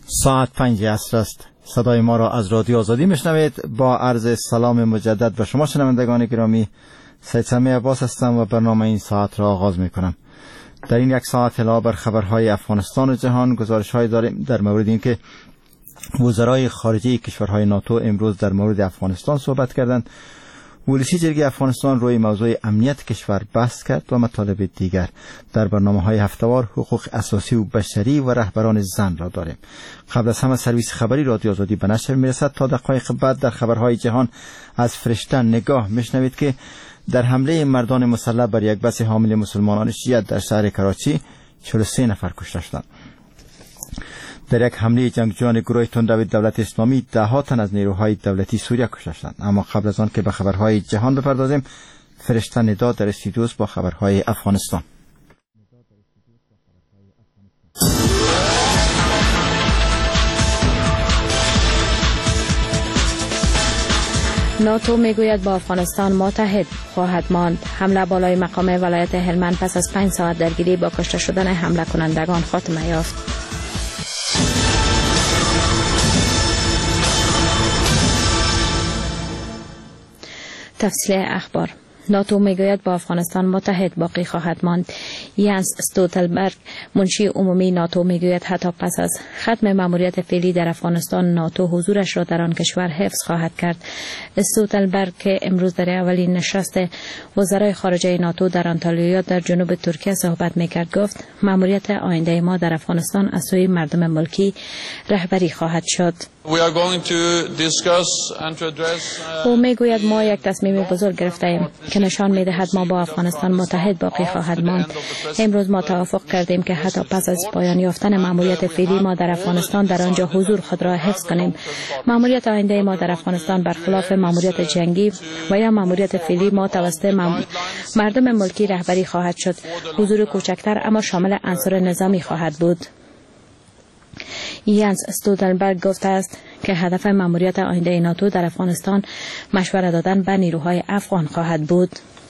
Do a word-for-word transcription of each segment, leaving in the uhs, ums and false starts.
ساعت پنج عصر است. صدای ما را از رادیو آزادی میشنوید. با عرض سلام مجدد به شما شنوندگان گرامی، سید سمیع عباس هستم و برنامه این ساعت را آغاز میکنم. در این یک ساعت علاوه بر خبرهای افغانستان و جهان، گزارش‌های داریم در مورد اینکه وزرای خارجه کشورهای ناتو امروز در مورد افغانستان صحبت کردند. ولسی جرگه افغانستان روی موضوع امنیت کشور بحث کرد و مطالب دیگر. در برنامه‌های هفته‌وار حقوق اساسی و بشری و رهبران زن را داریم. قبل از همه سرویس خبری رادیو آزادی به نشر میرسد. تا دقایق بعد در خبرهای جهان از فرشته نگاه میشنوید که در حمله مردان مسلح بر یک بس حامل مسلمانان شیعه در شهر کراچی چهل و سه نفر کشته شدند. در یک حمله جنگجویان گروه تندرو دولت اسلامی ده ها تن از نیروهای دولتی سوریه کشته شدند. اما قبل از آن که به خبرهای جهان بپردازیم، فرشته ندا در استودیو با خبرهای افغانستان. ناتو میگوید با افغانستان متحد خواهد ماند. حمله بالای مقام ولایت هلمند پس از پنج ساعت درگیری با کشته شدن حمله کنندگان خاتمه یافت. تفصیل اخبار. ناتو میگوید با افغانستان متحد باقی خواهد ماند. یانس استولتنبرگ منشی عمومی ناتو میگوید حتی پس از ختم مأموریت فعلی در افغانستان، ناتو حضورش را در آن کشور حفظ خواهد کرد. استولتنبرگ که امروز در اولین نشست وزرای خارجه ناتو در آنتالیا در جنوب ترکیه صحبت میکرد، گفت مأموریت آینده ما در افغانستان از سوی مردم ملکی رهبری خواهد شد. او میگوید ما یک تصمیم بزرگ گرفته ایم که نشان میدهد ما با افغانستان متحد باقی خواهد ماند. امروز ما توافق کردیم که حتی پس از پایان یافتن مأموریت فعلی ما در افغانستان در آنجا حضور خود را حفظ کنیم. مأموریت آینده ما در افغانستان برخلاف مأموریت جنگی و یا مأموریت فعلی ما توسط مردم ملکی رهبری خواهد شد. حضور کوچکتر اما شامل عناصر نظامی خواهد بود. یانس استولتنبرگ گفته است که هدف مأموریت آینده ناتو در افغانستان مشورت دادن به نیروهای افغان خواهد بود.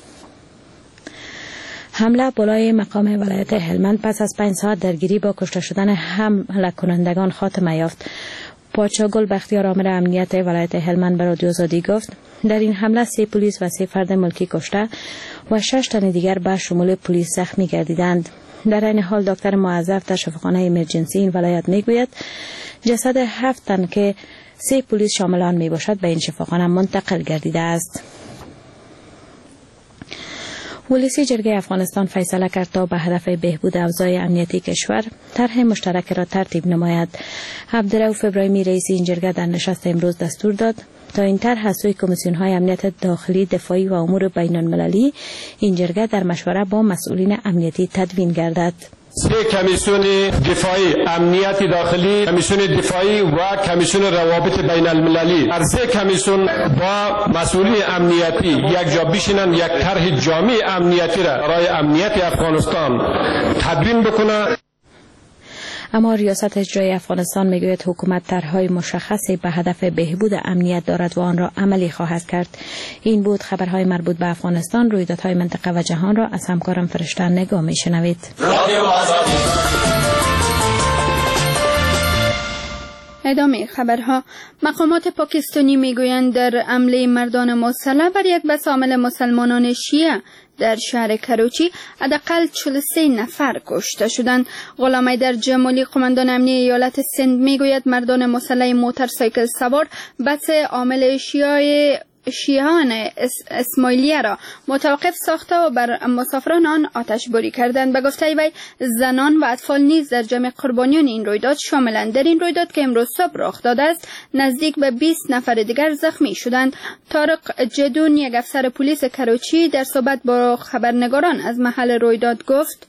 حمله بالای مقام ولایت هلمند پس از پنج ساعت درگیری با کشته شدن حمله کنندگان خاتمه یافت. پادشاه گل بختیار آمر امنیت ولایت هلمند به رادیو آزادی گفت در این حمله سه پلیس و سه فرد ملکی کشته و شش تن دیگر به شمول پلیس زخمی گردیدند. در این حال دکتر موظف در شفاخانه ایمرجنسی این ولایت میگوید جسد هفت تن که سه پلیس شامل آن می باشد به این شفاخانه منتقل گردیده است. ولسی جرگه افغانستان فیصله کرد تا به هدف بهبود اوضاع امنیتی کشور طرح مشترک را ترتیب نماید. عبدالرؤوف ابراهیمی رئیس این جرگه در نشست امروز دستور داد تا این طرح از سوی کمیسیون های امنیت داخلی، دفاعی و امور بین المللی این جرگه در مشوره با مسئولین امنیتی تدوین گردد. سه کمیسیون دفاعی، امنیت داخلی، کمیسیون دفاعی و کمیسیون روابط بین المللی، هر سه کمیسیون با مسئولین امنیتی یک جا بشینن، یک طرح جامع امنیتی را برای امنیت افغانستان تدوین بکنه. اما ریاست اجرایی افغانستان میگوید حکومت طرح‌های مشخصی به هدف بهبود امنیت دارد و آن را عملی خواهد کرد. این بود خبرهای مربوط به افغانستان. رویدادهای منطقه و جهان را از همکارم فرشته نگاه میشنوید. ادامه خبرها. مقامات پاکستانی میگویند در حمله مردان مسلح بر یک بس حامل مسلمانان شیعه در شهر کراچی حداقل چهل و سه نفر کشته شدند. غلام حیدر جمالی قماندان امنیه ایالت سند میگوید مردان مسلح موتورسایکل سوار بس حامل شیعه شیعان اسماعیلیه را متوقف ساخته و بر مسافران آن آتش باری کردند. به گفته وی زنان و اطفال نیز در جمع قربانیان این رویداد شاملند. در این رویداد که امروز صبح رخ داده است نزدیک به بیست نفر دیگر زخمی شدند. طارق جدون یک افسر پلیس کراچی در صحبت با خبرنگاران از محل رویداد گفت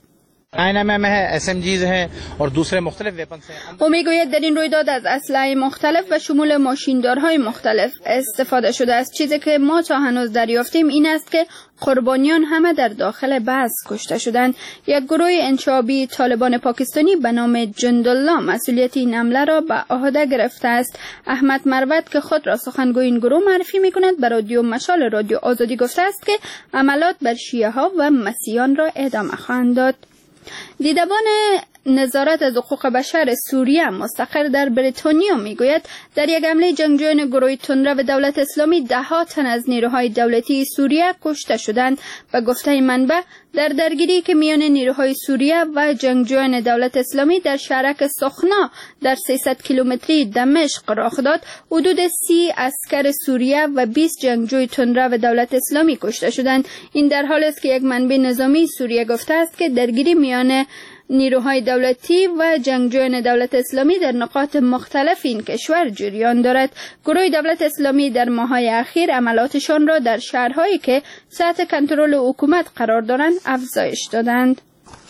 او میگوید در این رویداد از اسلحه مختلف و شمول ماشیندارهای مختلف استفاده شده است. چیزی که ما تا هنوز دریافتیم این است که قربانیان همه در داخل بس کشته شدند. یک گروه انشابی طالبان پاکستانی به نام جندالله مسئولیت این حمله را به عهده گرفته است. احمد مروت که خود را سخنگوی این گروه معرفی می‌کند به رادیو مشال رادیو آزادی گفته است که عملات بر شیعه ها و مسیحیان را ادامه خواهند داد. دیدبان نظارت از حقوق بشر سوریه مستقر در بریتانیا میگوید در یک حمله جنگجویان گروه تندرو دولت اسلامی ده ها تن از نیروهای دولتی سوریه کشته شدند و گفته منبع در درگیری که میان نیروهای سوریه و جنگجویان دولت اسلامی در شهرک سخنا در سیصد کیلومتری دمشق رخ داد، حدود سی عسکر سوریه و بیست جنگجوی تندرو دولت اسلامی کشته شدند. این در حالی است که یک منبع نظامی سوریه گفته است که درگیری میان نیروهای دولتی و جنگجویان دولت اسلامی در نقاط مختلف این کشور جریان دارد. گروه دولت اسلامی در ماه‌های اخیر عملاتشان را در شهرهایی که تحت کنترل حکومت قرار دارند افزایش دادند.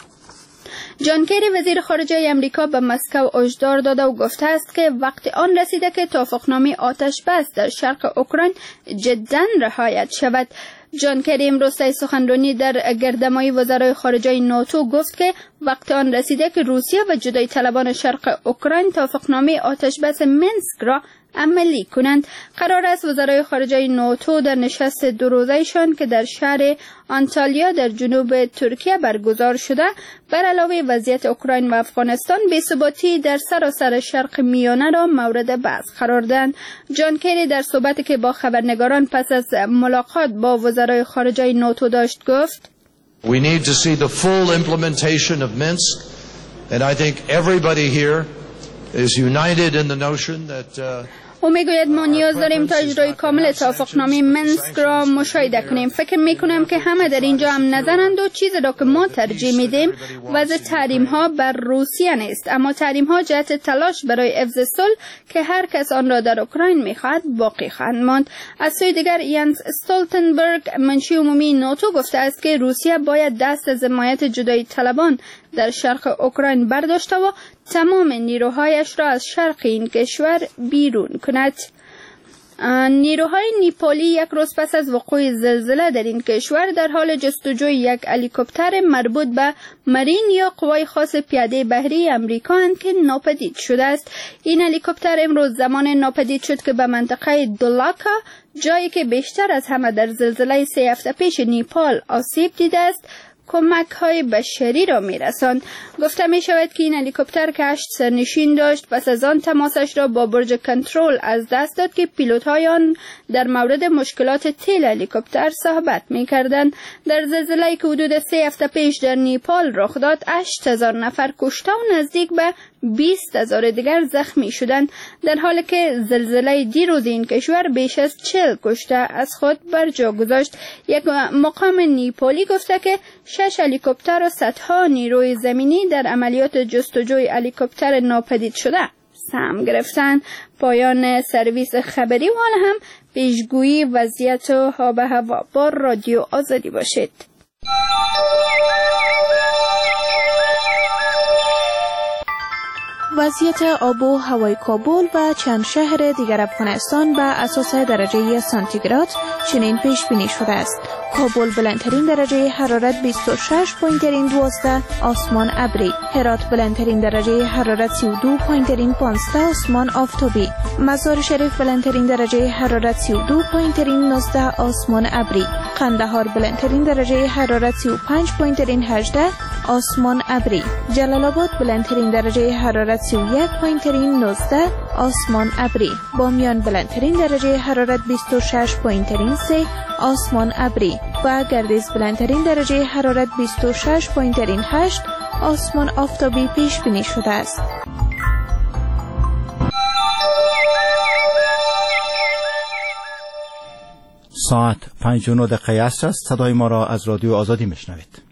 جان کری وزیر خارجه امریکا به مسکو هشدار داده و گفته است که وقت آن رسیده که توافقنامه آتش بس در شرق اوکراین جداً رعایت شود. جان کری امروز طی سخنرانی در گردهمایی وزرای خارجه ناتو گفت که وقت آن رسیده که روسیه و جدایی طلبان شرق اوکراین توافقنامه آتش بس منسک را عملی کنند. قرار است وزرای خارجه ناتو در نشست دو روزه‌شان که در شهر آنتالیا در جنوب ترکیه برگزار شده بر علاوه وضعیت اوکراین و افغانستان بی‌ثباتی در سراسر شرق میانه را مورد بحث قرار دادند. جان کری در صحبتی که با خبرنگاران پس از ملاقات با وزرای خارجه ناتو داشت گفت: We need to see the full implementation of Minsk, and I think everybody here is united in the notion that uh, او میگوید ما نیاز داریم تا اجرای کامل توافقنامه منسک را مشاهده کنیم. فکر میکنم که همه در اینجا هم نظرند و چیزی را که ما ترجیح میدیم وضع تحریم ها بر روسیه نیست، اما تحریم ها جهت تلاش برای حفظ صلح که هر کس آن را در اوکراین میخواهد باقی خواهند ماند. از سوی دیگر یانس استولتنبرگ منشی عمومی ناتو گفته است که روسیه باید دست از حمایت جدایی طلبان در شرق اوکراین برداشته و تمام نیروهایش را از شرق این کشور بیرون کند. نیروهای نیپالی یک روز پس از وقوع زلزله در این کشور در حال جستجوی یک هلیکوپتر مربوط به مرین یا قوای خاص پیاده بحری امریکا اند که ناپدید شده است. این هلیکوپتر امروز زمان ناپدید شد که به منطقه دولاکا، جایی که بیشتر از همه در زلزله سه هفته پیش نیپال آسیب دیده است، کمک های بشری را میرساند. گفته می شود که این هلیکوپتر که هشت سرنشین داشت پس از آن تماسش را با برج کنترل از دست داد که پیلوت های آن در مورد مشکلات تیل هلیکوپتر صحبت می کردند. در زلزله‌ای که حدود سه هفته پیش در نیپال رخ داد هشت هزار نفر کشته و نزدیک به بیست هزار دیگر زخمی شدند، در حالی که زلزله دیروز این کشور بیش از چهل کشته از خود بر جا گذاشت. یک مقام نیپالی گفته که شش هلیکوپتر و صدها نیروی زمینی در عملیات جستجوی هلیکوپتر ناپدید شده سهم گرفتند. پایان سرویس خبری و حال هم پیشگویی وضعیت و آب و هوا با رادیو آزادی باشید. وضعیت آب و هوای کابل و چند شهر دیگر افغانستان به اساس درجه سانتیگراد چنین پیش بینی شده است: کابل بلندترین درجه حرارت بیست و شش پایین ترین دوازده آسمان ابری، هرات بلندترین درجه حرارت سی و دو پایین ترین پانزده آسمان آفتابی، مزار شریف بلندترین درجه حرارت سی و دو پایین ترین نوزده آسمان ابری، قندهار بلندترین درجه حرارت سی و پنج پایین ترین هجده آسمان ابری، جلال آباد بلندترین درجه حرارت سی و یک پایین ترین نوزده آسمان ابری، بامیان بلندترین درجه حرارت بیست و شش پایین ترین سه آسمان ابری و گردیز بلندترین درجه حرارت بیست و شش پایین ترین هشت آسمان آفتابی پیش بینی شده است. ساعت پنج و نه دقیقه است. صدای ما را از رادیو آزادی میشنوید.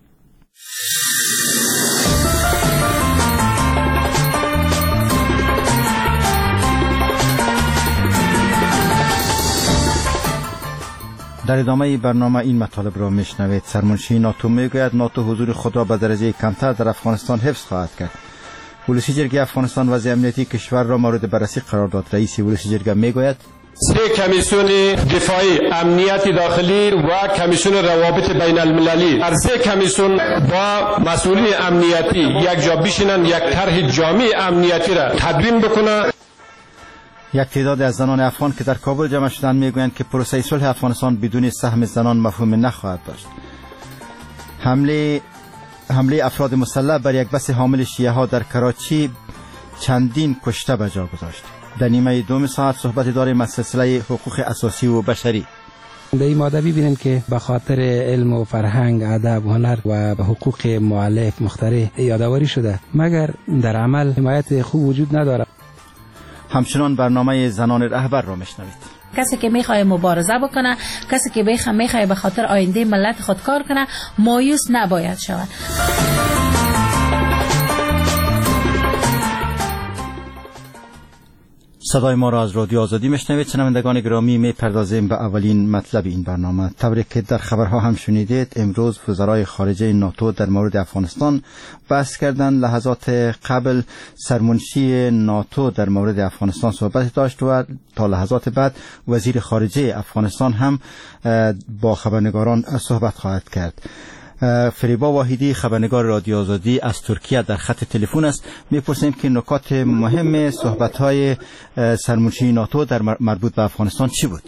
در ادامه برنامه این مطالب را میشنوید. سرمنشی ناتو میگوید ناتو حضور خود را به درجه کمتر در افغانستان حفظ خواهد کرد. ولسی جرگه افغانستان وضع امنیتی کشور را مورد بررسی قرار داد. رئیس ولسی جرگه میگوید سه کمیسیون دفاعی امنیت داخلی و کمیسیون روابط بین المللی، هر سه کمیسیون با مسئولین امنیتی یک جا بشینن، یک طرح جامع امنیتی را تدوین بکنن. یک تعداد از زنان افغان که در کابل جمع شدند میگویند که پروسه صلح افغانستان بدون سهم زنان مفهوم نخواهد داشت. حمله حمله افراد مسلح بر یک بس حامل شیعه ها در کراچی چندین کشته به جا گذاشت. در نیمه دوم ساعت صحبت داریم از سلسله حقوق اساسی و بشری. به این ماده ببینیم که به خاطر علم و فرهنگ، ادب و هنر و حقوق مؤلف مخترع یادآوری شده، مگر در عمل حمایت خوب وجود ندارد. همچنان برنامه زنان رهبر را میشنوید. کسی که میخواد مبارزه بکنه، کسی که میخواد به خاطر آینده ملت خود کار کنه، مایوس نباید شود. صدای ما را از رادیو آزادی میشنوید. شنوندگان گرامی، میپردازیم به اولین مطلب این برنامه. طوری که در خبرها هم شنیدید، امروز وزرای خارجه ناتو در مورد افغانستان بحث کردند. لحظات قبل سرمنشی ناتو در مورد افغانستان صحبت داشت و تا لحظات بعد وزیر خارجه افغانستان هم با خبرنگاران صحبت خواهد کرد. فریبا واحدی، خبرنگار رادیو آزادی از ترکیه، در خط تلفن است. میپرسیم که نکات مهم صحبت‌های سرمنشی ناتو در مربوط به افغانستان چی بود؟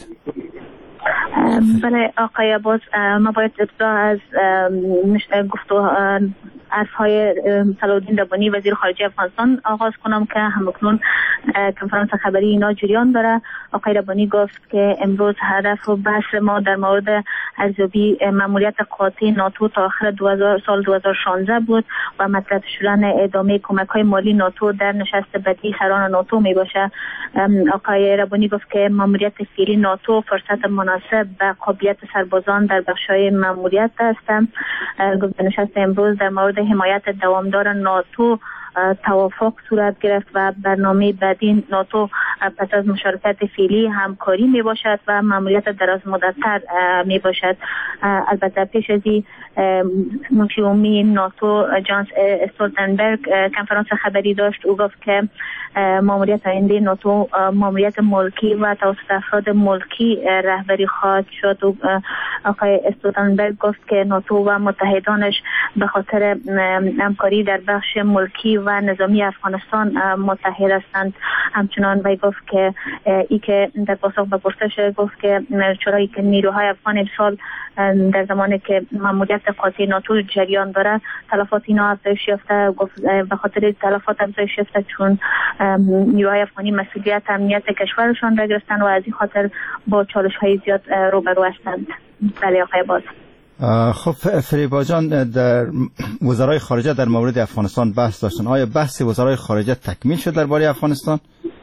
بله آقای عباس، ما باید ابتدا از گفتگو حرف‌های صلاح‌الدین ربانی وزیر خارجه افغانستان آغاز کنم که همکنون کنفرانس خبری اینا جریان داره. آقای ربانی گفت که امروز هدف و بحث ما در مورد ارزیابی ماموریت قاطع ناتو تا آخر سال دو هزار و شانزده بود و مطرح شدن ادامه کمک‌های مالی ناتو در نشست بعدی سران ناتو می باشه. آقای ربانی گفت که ماموریت فعلی ناتو فرصت مناسب به قابلیت سربازان در بخش‌های ماموریت است. گفت نشست امروز در مورد حمایت دوامدار ناتو توافق صورت گرفت و برنامه بعدی ناتو پس از مشارکت فعلی همکاری می باشد و ماموریت دراز مدت‌تر می باشد. البته پیش از این منشی عمومی ناتو جانس استولتنبرگ کنفرانس خبری داشت. او گفت که ماموریت آینده ناتو ماموریت ملکی و توسط افراد ملکی رهبری خواهد شد. و آقای استولتنبرگ گفت که ناتو و متحدانش به خاطر همکاری در بخش ملکی و نظامی افغانستان متحد هستند. همچنان وی گفت که ای که در پاسخ به پرسش گفت که چرایی که نیروهای افغان امسال در زمانی که ماموریت قاطع ناتو جریان داره تلفات اینا افزایش یافته، گفت به خاطر تلفات افزایش یافته چون نیروهای افغانی مسئولیت امنیت کشورشان را گرفتن و از این خاطر با چالش های زیاد روبرو هستند. بله آقای باز. خب فریبا جان، در وزرای خارجه در مورد افغانستان بحث داشتن. آیا بحث وزرای خارجه تکمیل شد درباره افغانستان؟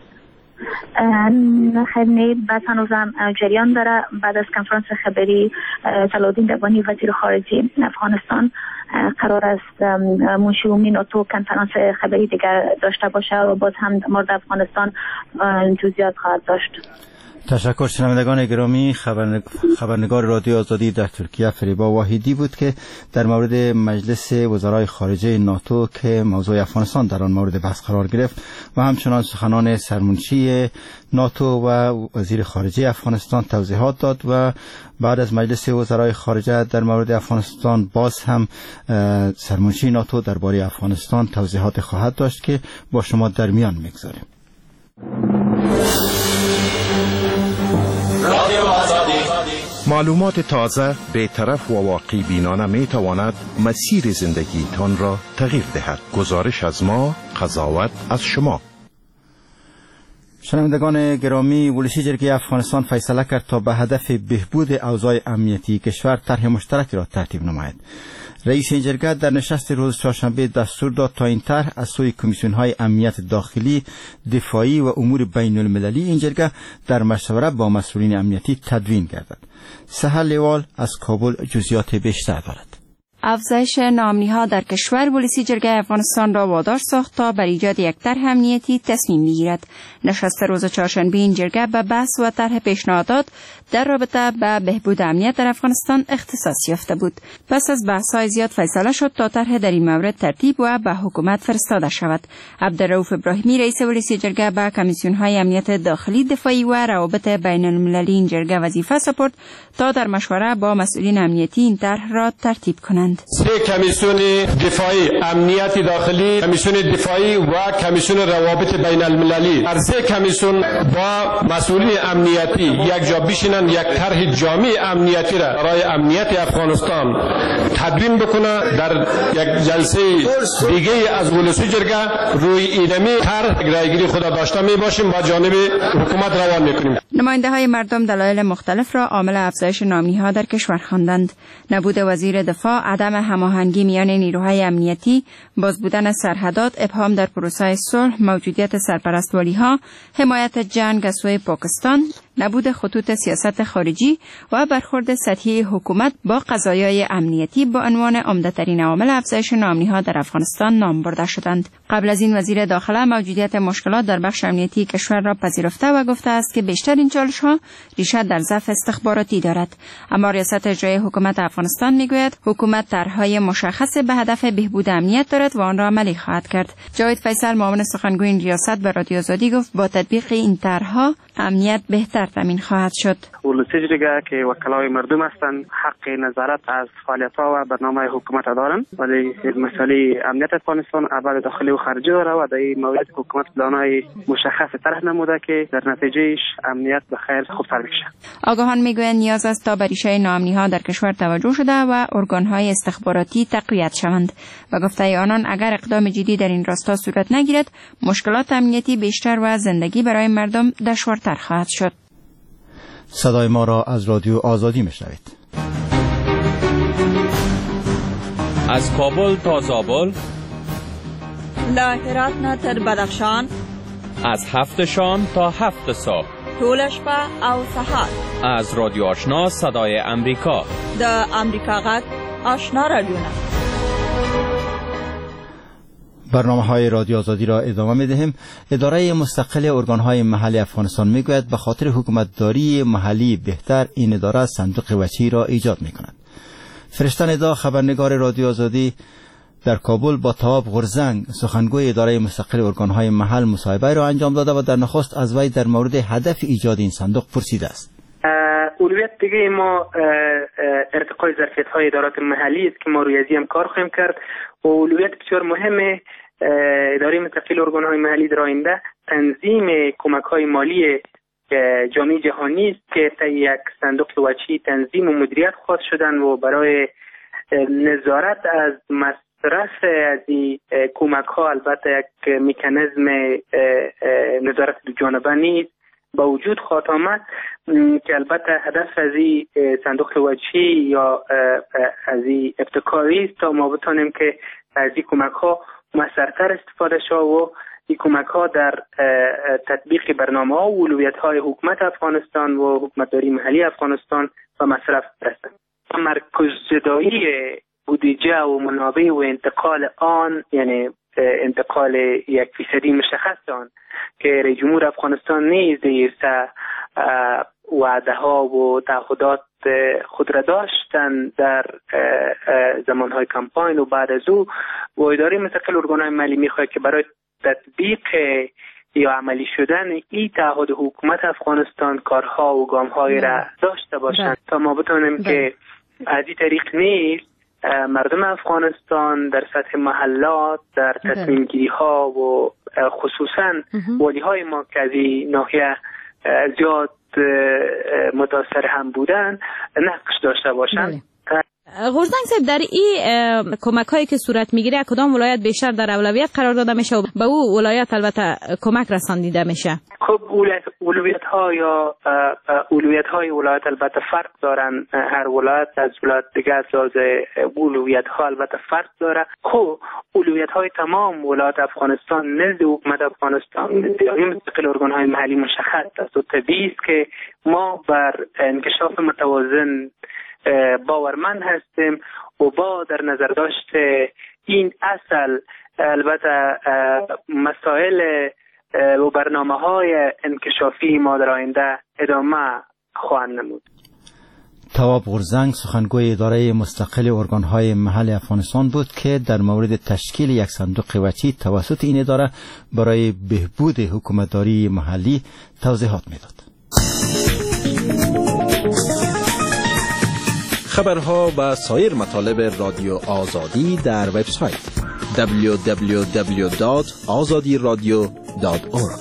نه خیر نه، بعد هنوزم جریان داره. بعد از کنفرانس خبری صلاح‌الدین ربانی وزیر خارجه افغانستان قرار است منشی عمومی ناتو کنفرانس خبری دیگر داشته باشه و باز هم در مورد افغانستان جزئیات خواهد داشت. تشکر. شنوندگان گرامی، خبرنگار رادیو آزادی در ترکیه فریبا واحدی بود که در مورد مجلس وزرای خارجه ناتو که موضوع افغانستان در آن مورد بحث قرار گرفت و همچنان سخنان سرمنشی ناتو و وزیر خارجه افغانستان توضیحات داد و بعد از مجلس وزرای خارجه در مورد افغانستان باز هم سرمنشی ناتو درباره افغانستان توضیحات خواهد داشت که با شما در میان میگذاریم. معلومات تازه، بی‌طرف و واقع بینانه می تواند مسیر زندگی تان را تغییر دهد. گزارش از ما، قضاوت از شما. شنوندگان گرامی، ولشی جرگه افغانستان فیصله کرد تا به هدف بهبود اوضاع امنیتی کشور طرح مشترک را ترتیب نماید. رئیس این جرگه در نشست روز چهارشنبه دستور داد تا این طرح از سوی کمیسیون‌های امنیت داخلی، دفاعی و امور بین المللی این جرگه در مشورت با مسئولین امنیتی تدوین گردد. سحر لیوال از کابل جزئیات بیشتر دارد. افزایش ناامنی‌ها در کشور ولسی جرگه افغانستان را وادار ساخت تا بر ایجاد یک طرح امنیتی تصمیم بگیرد. نشست روز چهارشنبه این جرگه به بحث و طرح پیشنهادات در رابطه با بهبود امنیت در افغانستان اختصاص یافته بود. پس از بحث‌های زیاد فیصله شد تا طرح در این مورد ترتیب و به حکومت فرستاده شود. عبدالرؤوف ابراهیمی رئیس ولسی جرگه به کمیسیون‌های امنیت داخلی، دفاعی و روابط بین المللی این جرگه وظیفه سپرد تا در مشوره با مسئولین امنیتی این طرح را ترتیب کنند. داشتند. سه کمیسیون دفاعی، امنیت داخلی، کمیسیون دفاعی و کمیسیون روابط بین المللی. هر سه کمیسیون با مسئولین امنیتی یک جا بشینن، یک طرح جامع امنیتی را برای امنیت افغانستان تدوین بکنه. در یک جلسه دیگه از ولسی جرگه روی اینمی طرح رایگیری خود داشته می باشیم و جانب حکومت روان میکنیم. نماینده های مردم دلایل مختلف را عامل افزایش نامنی‌ها در کشور خواندند. نبود وزیر دفاع، عدم هماهنگی میان نیروهای امنیتی، باز بودن سرحدات، ابهام در پروسه صلح، موجودیت سرپرستوالی‌ها، حمایت جنگ از سوی پاکستان، نبود خطوط سیاست خارجی و برخورد سطحی حکومت با قضایای امنیتی با عنوان عمده‌ترین عوامل افزایش نامنی‌ها در افغانستان نام برده شدند. قبل از این وزیر داخله موجودیت مشکلات در بخش امنیتی کشور را پذیرفته و گفته است که بیشتر این چالش‌ها ریشه در ضعف استخباراتی دارد. اما ریاست اجرایی حکومت افغانستان میگوید حکومت طرح‌های مشخص به هدف بهبود امنیت دارد و آن را عملی خواهد کرد. جاوید فیصل، معاون سخنگوی این ریاست، به رادیو آزادی گفت با تطبیق این طرح‌ها امنیت بهتر تامین خواهد شد. ولسی جرگه که وکلای مردم هستند حق نظارت از فعالیت‌ها و برنامه حکومت دارند، ولی مسئله امنیت افغانستان ابعاد داخلی و خارجی داره و در این مورد حکومت پلان‌های مشخص طرح نموده که در نتیجهش امنیت به خیر خوب تر بشه. آگاهان میگویند نیاز است تا به ریشه ناامنی‌ها در کشور توجه شده و ارگان‌های استخباراتی تقویت شوند و گفته آنان اگر اقدام جدی در این راستا صورت نگیرد مشکلات امنیتی بیشتر و زندگی برای مردم دشوارتر خواهد شد. صدای ما را از رادیو آزادی میشنوید. از کابل تا زابل، لا هرات نه تر بدخشان، از هفت شام تا هفت صبح، طول شپه او سهار، از رادیو آشنا صدای امریکا، د امریکا غږ آشنا رادیو. برنامه های رادیو آزادی را ادامه می دهیم. اداره مستقل ارگان های محلی افغانستان می گوید به خاطر حکومتداری محلی بهتر این اداره صندوق وچی را ایجاد می کند. فرشته ندا، خبرنگار رادیو آزادی در کابل، با تواب غرزنگ، سخنگوی اداره مستقل ارگان های محل، مصاحبه را انجام داده و در نخست از وی در مورد هدف ایجاد این صندوق پرسیده است. اولویت دیگه ما ارتقای ظرفیت های ادارات محلی است که ما روی ازی هم کار خواهیم کرد و اولویت بسیار مهمه اداره مستقل ارگان های محلی در آینده تنظیم کمک های مالی جامعه جهانی است که تا یک صندوق وچی تنظیم و مدیریت خواهد شدن و برای نظارت از مصرف از این کمک ها البته یک مکانیزم نظارت دو جانبه نیست با وجود خواهد آمد که البته هدف از این صندوق وچی یا از این ابتکاری است تا ما بتانیم که از این کمک ها مؤثرتر استفاده شود و این کمک ها در تطبیق برنامه ها و اولویت های حکومت افغانستان و حکومتداری محلی افغانستان و مصرف برسند. مرکز زدایی بودجه و منابع و انتقال آن، یعنی انتقال یک فیصدی مشخص آن که رئیس جمهور افغانستان نیز دیرسه وعده ها و تعهدات خود را داشتن در زمان های کمپاین و بعد از او و اداره مستقل ارگان های ملی میخواد که برای تطبیق یا عملی شدن این تعهد حکومت افغانستان کارها و گام‌های را داشته باشند تا ما بتونیم که از این طریق نیز مردم افغانستان در سطح محلات در تصمیم گیری ها و خصوصا والی های ما که از این ناحیه زیاد متاثر هم بودن نقش داشته باشند. غرزنگ صاحب، در این کمک هایی که صورت میگیره کدام ولایت بیشتر در اولویت قرار داده میشه و به او ولایت البته کمک رساندیده میشه؟ خب اولویت ها یا اولویت های ولایت البته فرق دارن، هر ولایت از ولایت دیگه از لحاظ اولویت ها البته فرق داره. خب اولویت های تمام ولایت افغانستان نزد حکومت افغانستان اداره مستقل ارگان های محلی مشخص است و طبیعی است که ما بر انکشاف متوازن باورمند هستیم و با در نظر داشت این اصل البته مسائل و برنامه های انکشافی ما در آینده ادامه خواهند نمود. تواب غرزنگ، سخنگوی اداره مستقل ارگان های محل افغانستان بود که در مورد تشکیل یک صندوق وچی توسط این اداره برای بهبود حکومتداری محلی توضیحات میداد. خبرها و سایر مطالب رادیو آزادی در وبسایت دبلیو دبلیو دبلیو دات آزادی رادیو دات اورگ.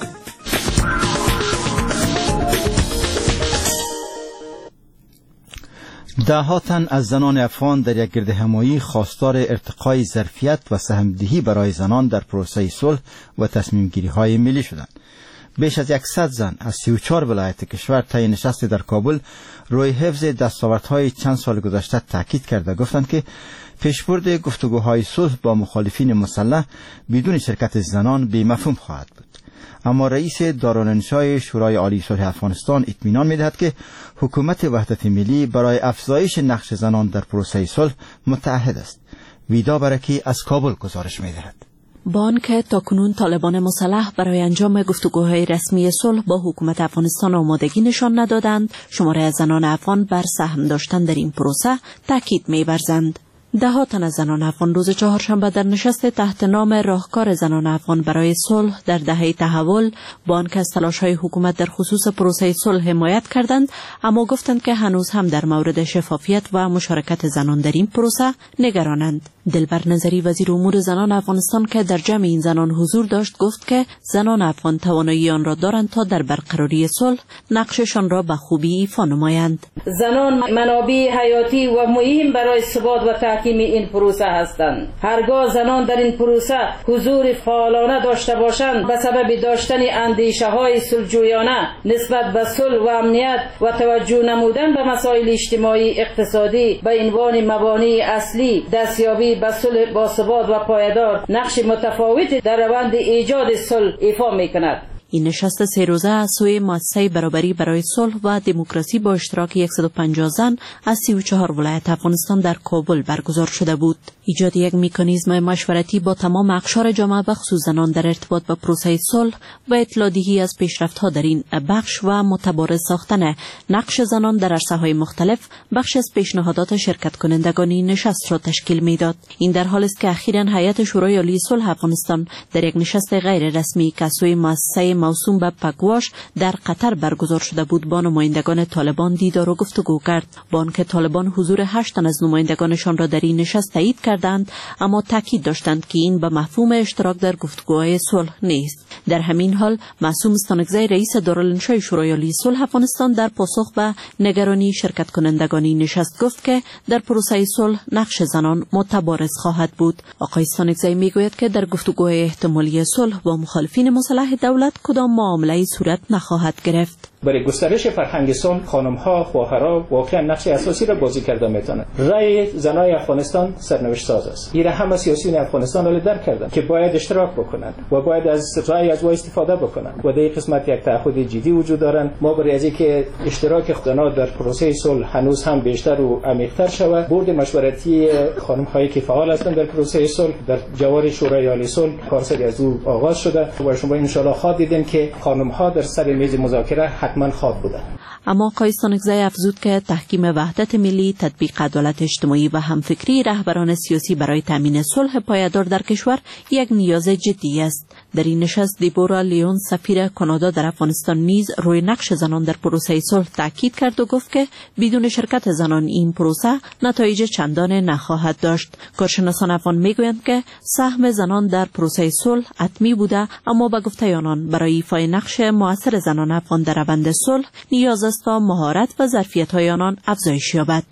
ده‌ها تن از زنان افغان در یک گردهمایی خواستار ارتقای ظرفیت و سهم‌دهی برای زنان در پروسه صلح و تصمیم گیری های ملی شدند. بیش از صد زن از سی و چهار ولایت کشور طی نشست در کابل روی حفظ دستاوردهای چند سال گذشته تاکید کرده گفتند که پیشبرد گفتگوهای صلح با مخالفین مسلح بدون شرکت زنان بی‌مفهوم خواهد بود. اما رئیس دارالانشای شورای عالی صلح افغانستان اطمینان می‌دهد که حکومت وحدت ملی برای افزایش نقش زنان در پروسه صلح متعهد است. ویدا برکی از کابل گزارش می‌دهد. با آنکه تاکنون طالبان مسلح برای انجام گفتگوهای رسمی صلح با حکومت افغانستان آمادگی نشان ندادند، شماره از زنان افغان بر سهم داشتن در این پروسه تاکید می‌ورزند. ده ها تن از زنان افغان روز چهارشنبه در نشست تحت نام راهکار زنان افغان برای صلح در دهه تحول با آنکه از تلاش‌های حکومت در خصوص پروسه صلح حمایت کردند، اما گفتند که هنوز هم در مورد شفافیت و مشارکت زنان در این پروسه نگرانند. دلبر نظری وزیر امور زنان افغانستان که در جمع این زنان حضور داشت گفت که زنان افغان توانایی آن را دارند تا در برقراری صلح نقششان را به خوبی ایفا نمایند. زنان منابع حیاتی و مهم برای ثبات و تحکیم این پروسه هستند. هرگاه زنان در این پروسه حضور فعالانه داشته باشند، به سبب داشتن اندیشه‌های صلح‌جویانه نسبت به صلح و امنیت و توجه نمودن به مسائل اجتماعی اقتصادی به عنوان مبانی اصلی دستیابی به صلح باثبات و پایدار نقش متفاوتی در روند ایجاد صلح ایفا می‌کند. این نشست سه روزه از سوی مؤسسه برابری برای صلح و دموکراسی با اشتراک صد و پنجاه زن از سی و چهار ولایت افغانستان در کابل برگزار شده بود. ایجاد یک مکانیزم مشورتی با تمام اقشار جامعه بخصوص زنان در ارتباط با پروسه صلح و اطلاع‌دهی از پیشرفت‌ها در این بخش و متبارز ساختن نقش زنان در عرصه‌های مختلف بخش از پیشنهادات شرکت کنندگان این نشست را تشکیل می‌داد. این در حالی است که اخیراً هیئت شورای عالی صلح افغانستان در یک نشست غیر رسمی که از سوی مؤسسه موسوم به پگواش در قطر برگزار شده بود با نمایندگان طالبان دیدار و گفتگو کرد. با آنکه طالبان حضور هشت تن از نمایندگانشان را در این نشست تایید کردند، اما تاکید داشتند که این به مفهوم اشتراک در گفتگوهای صلح نیست. در همین حال معصوم استانکزی رئیس دارالانشای شورای عالی صلح افغانستان در پاسخ به نگرانی شرکت کنندگان این نشست گفت که در پروسه صلح نقش زنان متبارز خواهد بود. آقای استانکزی میگوید که در گفتگوهای احتمالی صلح با مخالفین مسلح دولت کدام معامله‌ای صورت نخواهد گرفت. برای گسترش فرهنگ صلح خانم‌ها، خواهرها واقعا نقش اساسی را بازی کرده میتونند. رأی زنای افغانستان سرنوشت ساز است. این همه سیاسیون افغانستان را درک کردند که باید اشتراک بکنند و باید از رأی از وای استفاده بکنند. و در این قسمت یک تعهد جدی وجود دارند. ما برای از اینکه اشتراک زنان در پروسه صلح هنوز هم بیشتر و عمیق‌تر شود، بورد مشورتی خانم‌هایی که فعال هستند در پروسه صلح در جوار شورای عالی صلح کارسری از او آغاز شده و شما ان شاء الله خواهید دیدین که خانم‌ها در سر میز مذاکره حتما خواهد بودند. اما آقای استانکزی افزود که تحکیم وحدت ملی، تطبیق عدالت اجتماعی و همفکری رهبران سیاسی برای تامین صلح پایدار در کشور یک نیاز جدی است. در این نشست دیبورا لیون سفیر کانادا در افغانستان نیز روی نقش زنان در پروسه صلح تاکید کرد و گفت که بدون شرکت زنان این پروسه نتایج چندانه نخواهد داشت. کارشناسان افغان میگویند که سهم زنان در پروسه صلح حتمی بوده، اما به گفته آنان برای ایفای نقش مؤثر زنان افغان در روند صلح نیاز است تا مهارت و ظرفیت‌های آنان افزایش یابد.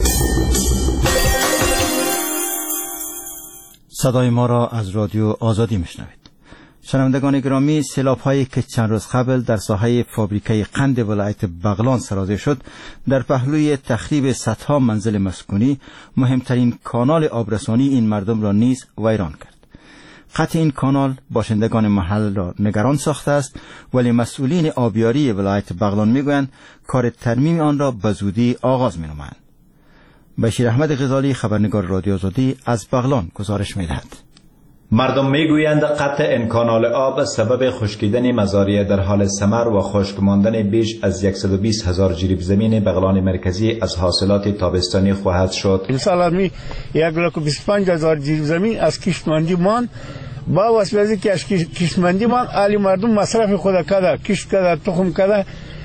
صدای ما را از رادیو آزادی میشنوید. شنوندگان گرامی، سیلاب‌هایی که چند روز قبل در ساحه فابریکه قند ولایت بغلان سرازیر شد در پهلوی تخریب صدها منزل مسکونی مهمترین کانال آبرسانی این مردم را نیز ویران کرد. قطع این کانال باشندگان محل را نگران ساخته است، ولی مسئولین آبیاری ولایت بغلان میگویند کار ترمیم آن را به زودی آغاز می‌نمایند. بشیر احمد غزالی خبرنگار رادیو آزادی از بغلان گزارش می‌دهد. مردم میگویند قطع این کانال آب سبب خشکیدن مزارع در حال ثمر و خشک ماندن بیش از صد و بیست هزار جریب زمین بغلان مرکزی از حاصلات تابستانی خواهد شد. امسال می یک لاک و بیست و پنج هزار جریب زمین از کشتمندی مان با واسطه که از کشتمندی مان علی مردم مصرف خود کرده، کشت کرده، تخم کرده،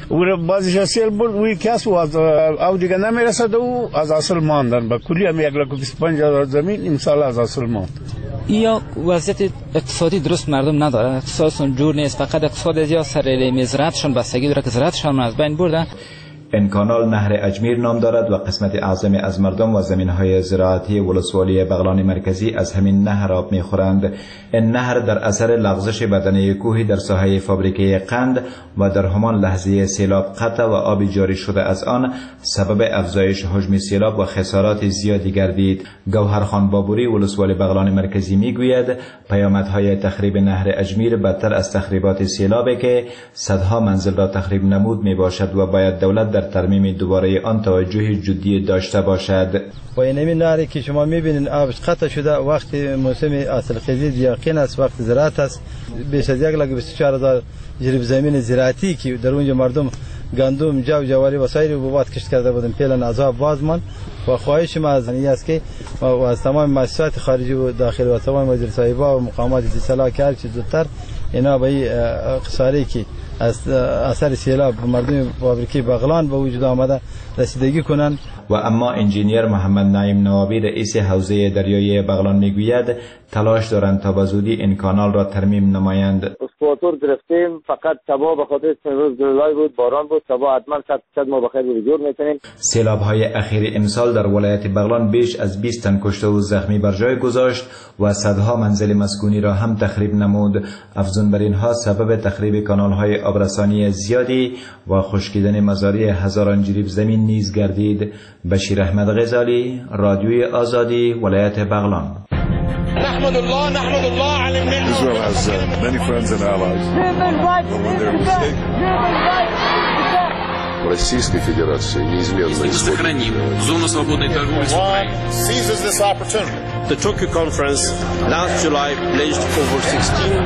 او را بازش سیل بود وی کس و از او دیگه نمیرسد و از اصل ماندن به کلی هم یک لک و بیست و پنج هزار زمین امسال از اصل ماند. یا وضعیت اقتصادی درست مردم نداره، اقتصادشون جور نیست، فقط اقتصاد یا سر زراعتشون بستگی داره که زراعتشون از بین بردن. این کانال نهر اجمیر نام دارد و قسمت اعظم از مردم و زمین‌های زراعتی ولسوالی بغلان مرکزی از همین نهر آب می‌خورند. این نهر در اثر لغزش بدنه کوهی در ساحه فابریکه قند و در همان لحظه سیلاب قطع و آب جاری شده از آن سبب افزایش حجم سیلاب و خسارات زیادی گردید. گوهرخان بابوری ولسوالی بغلان مرکزی میگوید پیامدهای تخریب نهر اجمیر بدتر از تخریبات سیلابی که صدها منزل را تخریب نمود میباشد و باید دولت در ترمیم دوباره آن توجه جدی داشته باشد. و این همین نهری که شما میبینید آبش قطع شده وقتی موسم حاصلخیزی یقین است، وقت زراعت است، بیش از یک لک بیست و چهار هزار جریب زمین زراعتی که در اونجا مردم گندم، جو، جواری و سایر حبوبات کشت کرده بودن فعلا عذاب بازمان و خواهش ما از این است که و از تمام مؤسسات خارجی و داخلی و تمام وزیر صاحبا و مقامات اتصالا که هر چه زودتر اینا به این خساری که از اثر سیلاب مردم فابریکه بغلان به وجود آمده رسیدگی کنند. و اما انجینیر محمد نعیم نوابی رئیس حوزه دریایی بغلان میگوید تلاش دارند تا بزودی این کانال را ترمیم نمایند. اسکواتور گرفتیم، فقط تبا به خاطر روز گلای بود، باران بود، تبا حتما صد صد ما بخیر بود جور میکنیم. سیلاب های اخیر امسال در ولایت بغلان بیش از بیست تن کشته و زخمی بر جای گذاشت و صدها منزل مسکونی را هم تخریب نمود. افزون بر اینها سبب تخریب کانال های آبرسانی زیادی و خشکیدن مزارع هزاران جریب زمین نیز گردید. بشیر احمد غزالی، رادیوی آزادی، ولایت بغلان. نحمد الله نحمد الله على النعمة. Israel has uh, many friends and allies. Российской Федерации неизменно сохраним зону свободной торговли с Украиной. Seizes this opportunity. The Tokyo Conference last July pledged over sixteen.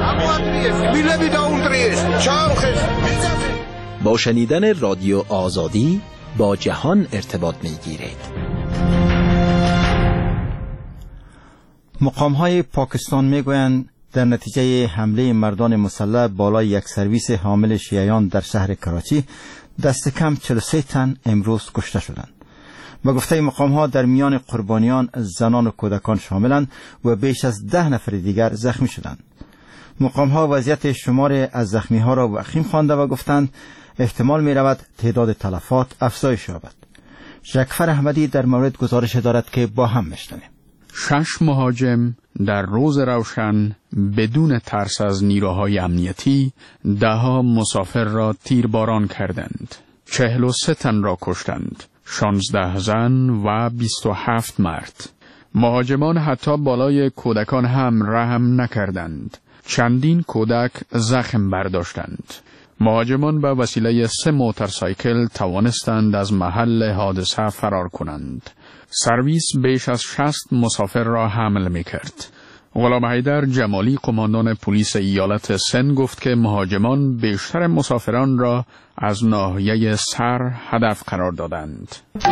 با شنیدن رادیو آزادی با جهان ارتباط می‌گیرید. مقام‌های پاکستان میگویند در نتیجه حمله مردان مسلح بالای یک سرویس حامل شیعیان در شهر کراچی دست کم چهل و سه تن امروز کشته شدند. با گفته مقام‌ها در میان قربانیان زنان و کودکان شاملند و بیش از ده نفر دیگر زخمی شدند. مقام‌ها وضعیت شمار از زخمی‌ها را وخیم خوانده و گفتند احتمال می‌رود تعداد تلفات افزایش یابد. جعفر احمدی در مورد گزارش دارد که با هم میشنویم. شش مهاجم در روز روشن بدون ترس از نیروهای امنیتی دهها مسافر را تیرباران کردند. چهل و سه تن را کشتند، شانزده زن و بیست و هفت مرد. مهاجمان حتی بالای کودکان هم رحم نکردند. چندین کودک زخم برداشتند. مهاجمان به وسیله سه موتورسایکل توانستند از محل حادثه فرار کنند. سرویس بیش از شصت مسافر را حمل می کرد. غلام حیدر جمالی قماندان پلیس ایالت سند گفت که مهاجمان بیشتر مسافران را از ناحیه سر هدف قرار دادند.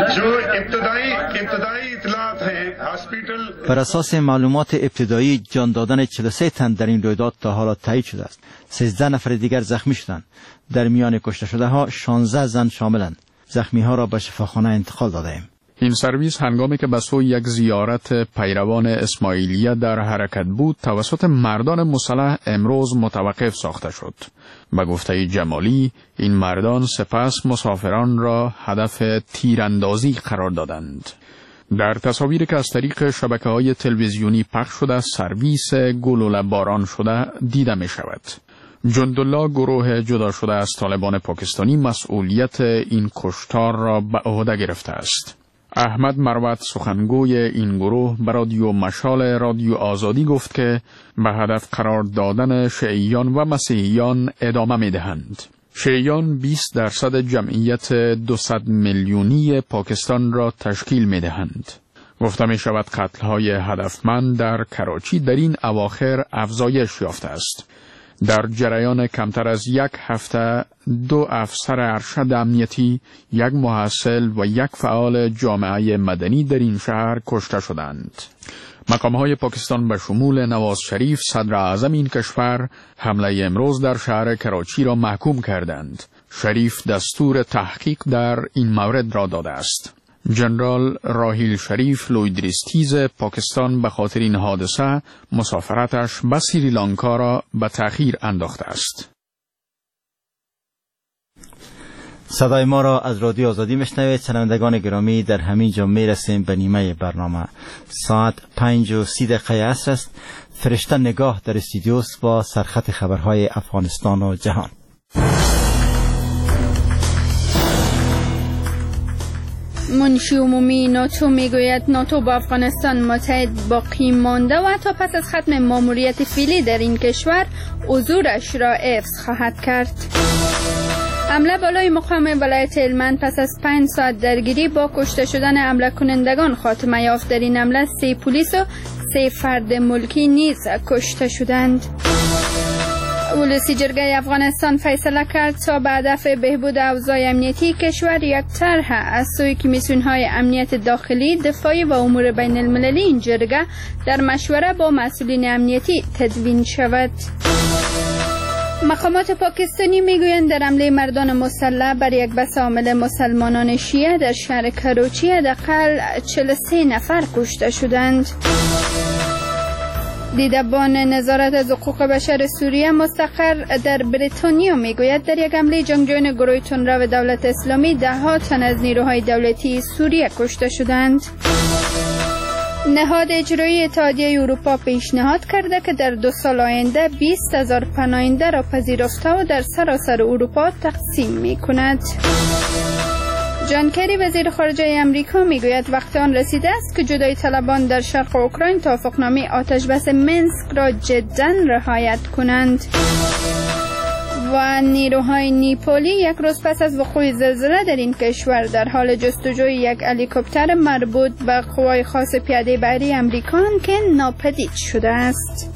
بر اساس معلومات ابتدایی جان دادن چهل و سه تن در این رویداد تا حالا تایید شده است. سیزده نفر دیگر زخمی شدند. در میان کشته شده ها شانزده زن شاملند. زخمی ها را به شفاخانه انتقال داده ایم. این سرویس هنگامی که به سوی یک زیارت پیروان اسماعیلیه در حرکت بود توسط مردان مسلح امروز متوقف ساخته شد. به گفته جمالی این مردان سپس مسافران را هدف تیراندازی قرار دادند. در تصاویری که از طریق شبکه‌های تلویزیونی پخش شده سرویس گلوله باران شده دیده می شود. جندالله گروه جدا شده از طالبان پاکستانی مسئولیت این کشتار را به عهده گرفته است. احمد مروت سخنگوی این گروه به رادیو مشال رادیو آزادی گفت که به هدف قرار دادن شیعیان و مسیحیان ادامه می دهند. شیعیان بیست درصد جمعیت دویست میلیونی پاکستان را تشکیل می دهند. گفته می شود قتل‌های هدفمند در کراچی در این اواخر افزایش یافته است. در جریان کمتر از یک هفته دو افسر ارشد امنیتی، یک محصل و یک فعال جامعه مدنی در این شهر کشته شدند. مقام‌های پاکستان به شمول نواز شریف صدر اعظم این کشور حمله امروز در شهر کراچی را محکوم کردند. شریف دستور تحقیق در این مورد را داده است. جنرال راحیل شریف لویدریستیز پاکستان به خاطر این حادثه مسافرتش به سریلانکا را به تأخیر انداخته است. صدای ما را از رادیو آزادی میشنوید. شنوندگان گرامی، در همین جا میرسیم به نیمه برنامه. ساعت پنج و سی دقیقه عصر است. فرشته نگاه در استودیوست با سرخط خبرهای افغانستان و جهان. منشی عمومی ناتو میگوید ناتو با افغانستان متحد باقی مانده و تا پس از ختم ماموریت فعلی در این کشور حضورش را حفظ خواهد کرد. حمله بالای مقام ولایت هلمند پس از پنج ساعت درگیری با کشته شدن حمله کنندگان خاتمه یافت. در این حمله سه پلیس و سه فرد ملکی نیز کشته شدند. ولسی جرگه افغانستان فیصله کرد تا به هدف بهبود اوضاع امنیتی کشور یک طرح از سوی کمیسیون‌های امنیت داخلی، دفاعی و امور بین المللی این جرگه در مشوره با مسئولین امنیتی تدوین شود. مقامات پاکستانی میگویند در حمله مردان مسلح بر یک بس حامل مسلمانان شیعه در شهر کراچی حداقل چهل و سه نفر کشته شدند. دیدبان نظارت از حقوق بشر سوریه مستقر در بریتانیا میگوید در یک حمله جنگجویان گروه تندرو دولت اسلامی ده ها تن از نیروهای دولتی سوریه کشته شدند. نهاد اجرایی اتحادیه اروپا پیشنهاد کرده که در دو سال آینده بیست هزار پناهنده را پذیرفته و در سراسر اروپا تقسیم می کند. جان کری وزیر خارجه امریکا میگوید وقت آن رسیده است که جدایی طلبان در شرق اوکراین توافقنامه آتش بس منسک را جدا رعایت کنند. و نیروهای نیپولی یک روز پس از وقوع زلزله در این کشور در حال جستجوی یک هلیکوپتر مربوط به قوای خاص پیاده بحری امریکا که ناپدید شده است.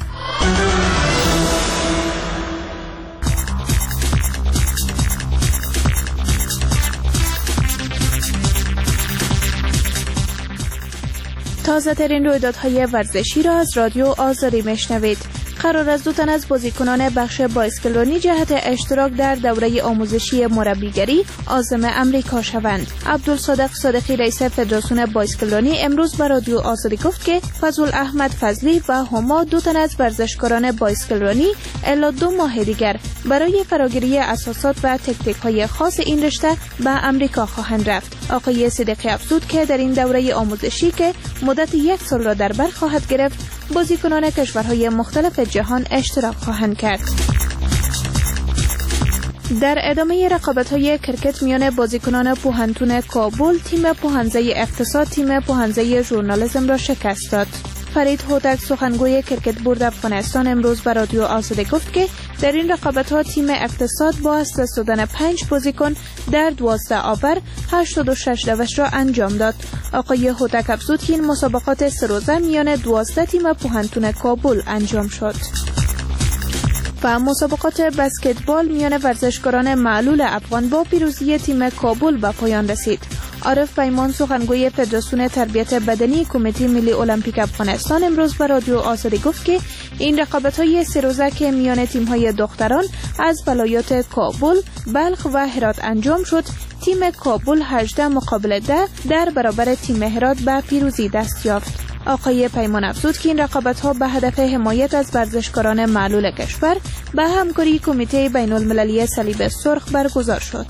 تازه ترین رویدادهای ورزشی را از رادیو آزادی میشنوید. قرار است دو تن از بازیکنان بخش بایسکلونی جهت اشتراک در دوره آموزشی مربیگری عازم امریکا شوند. عبدالصادق صادقی رئیس فدراسیون بایسکلونی امروز به رادیو آزادی گفت که فضل احمد فضلی و هما دو تن از ورزشکاران بایسکلونی الا دو ماه دیگر برای فراگیری اساسات و تکنیک‌های خاص این رشته به امریکا خواهند رفت. آقای صادقی افزود که در این دوره آموزشی که مدت یک سال را در بر خواهد گرفت، بازیکنان کشورهای مختلف جهان اشتراک خواهند کرد. در ادامه رقابت‌های کرکت میان بازیکنان پوهنتون کابل، تیم پوهنزه اقتصاد تیم پوهنزه ژورنالیسم را شکست داد. فرید هوتک سخنگوی کرکت بورد افغانستان امروز به رادیو آزادی گفت که در این رقابت‌ها تیم اقتصاد با از دست دادن پنج بازیکن در دوازده آور هشتاد و شش روش را انجام داد. آقای هوتک افزود که این مسابقات سه روزه میان دوازده تیم پوهنتون کابل انجام شد. و مسابقات بسکتبال میان ورزشکاران معلول افغان با پیروزی تیم کابل به پایان رسید. عارف پیمان سخنگوی فدراسیون تربیت بدنی کمیته ملی المپیک افغانستان امروز به رادیو آزادی گفت که این رقابت‌های سه روزه که میان تیم‌های دختران از ولایات کابل، بلخ و هرات انجام شد، تیم کابل هجده مقابل ده در برابر تیم هرات به پیروزی دست یافت. آقای پیمان افزود که این رقابت‌ها به هدف حمایت از ورزشکاران معلول کشور به همکاری کمیته بین‌المللی صلیب سرخ برگزار شد.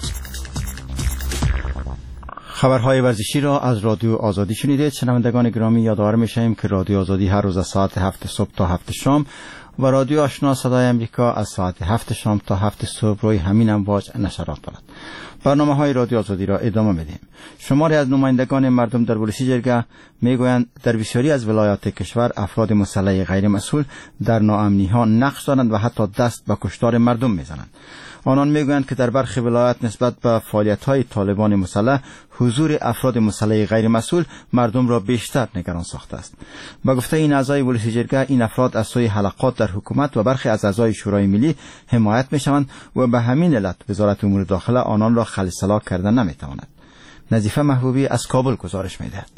خبرهای ورزشی را از رادیو آزادی شنیدید. شنوندگان گرامی، یادآور می‌شویم که رادیو آزادی هر روز از ساعت هفت صبح تا هفت شام و رادیو آشنا صدای امریکا از ساعت هفت شام تا هفت صبح روی همین امواج نشرات دارد. برنامه های رادیو آزادی را ادامه میدیم. شماری از نمایندگان مردم در ولسی جرگه میگویند در بسیاری از ولایات کشور افراد مسلح غیر مسئول در ناامنی ها نقش دارند و حتی دست به کشتار مردم میزنند. آنان میگویند که در برخی ولایات نسبت به فعالیت‌های طالبان مسلح حضور افراد مسلح غیر مسئول مردم را بیشتر نگران ساخته است. با گفته این اعضای ولسی جرگه، این افراد از سوی حلقات در حکومت و برخی از اعضای شورای ملی حمایت میشوند و به همین علت وزارت امور داخله آنان را خلیصلاح کردن نمیتواند. نظیفه محبوبی از کابل گزارش میدهد.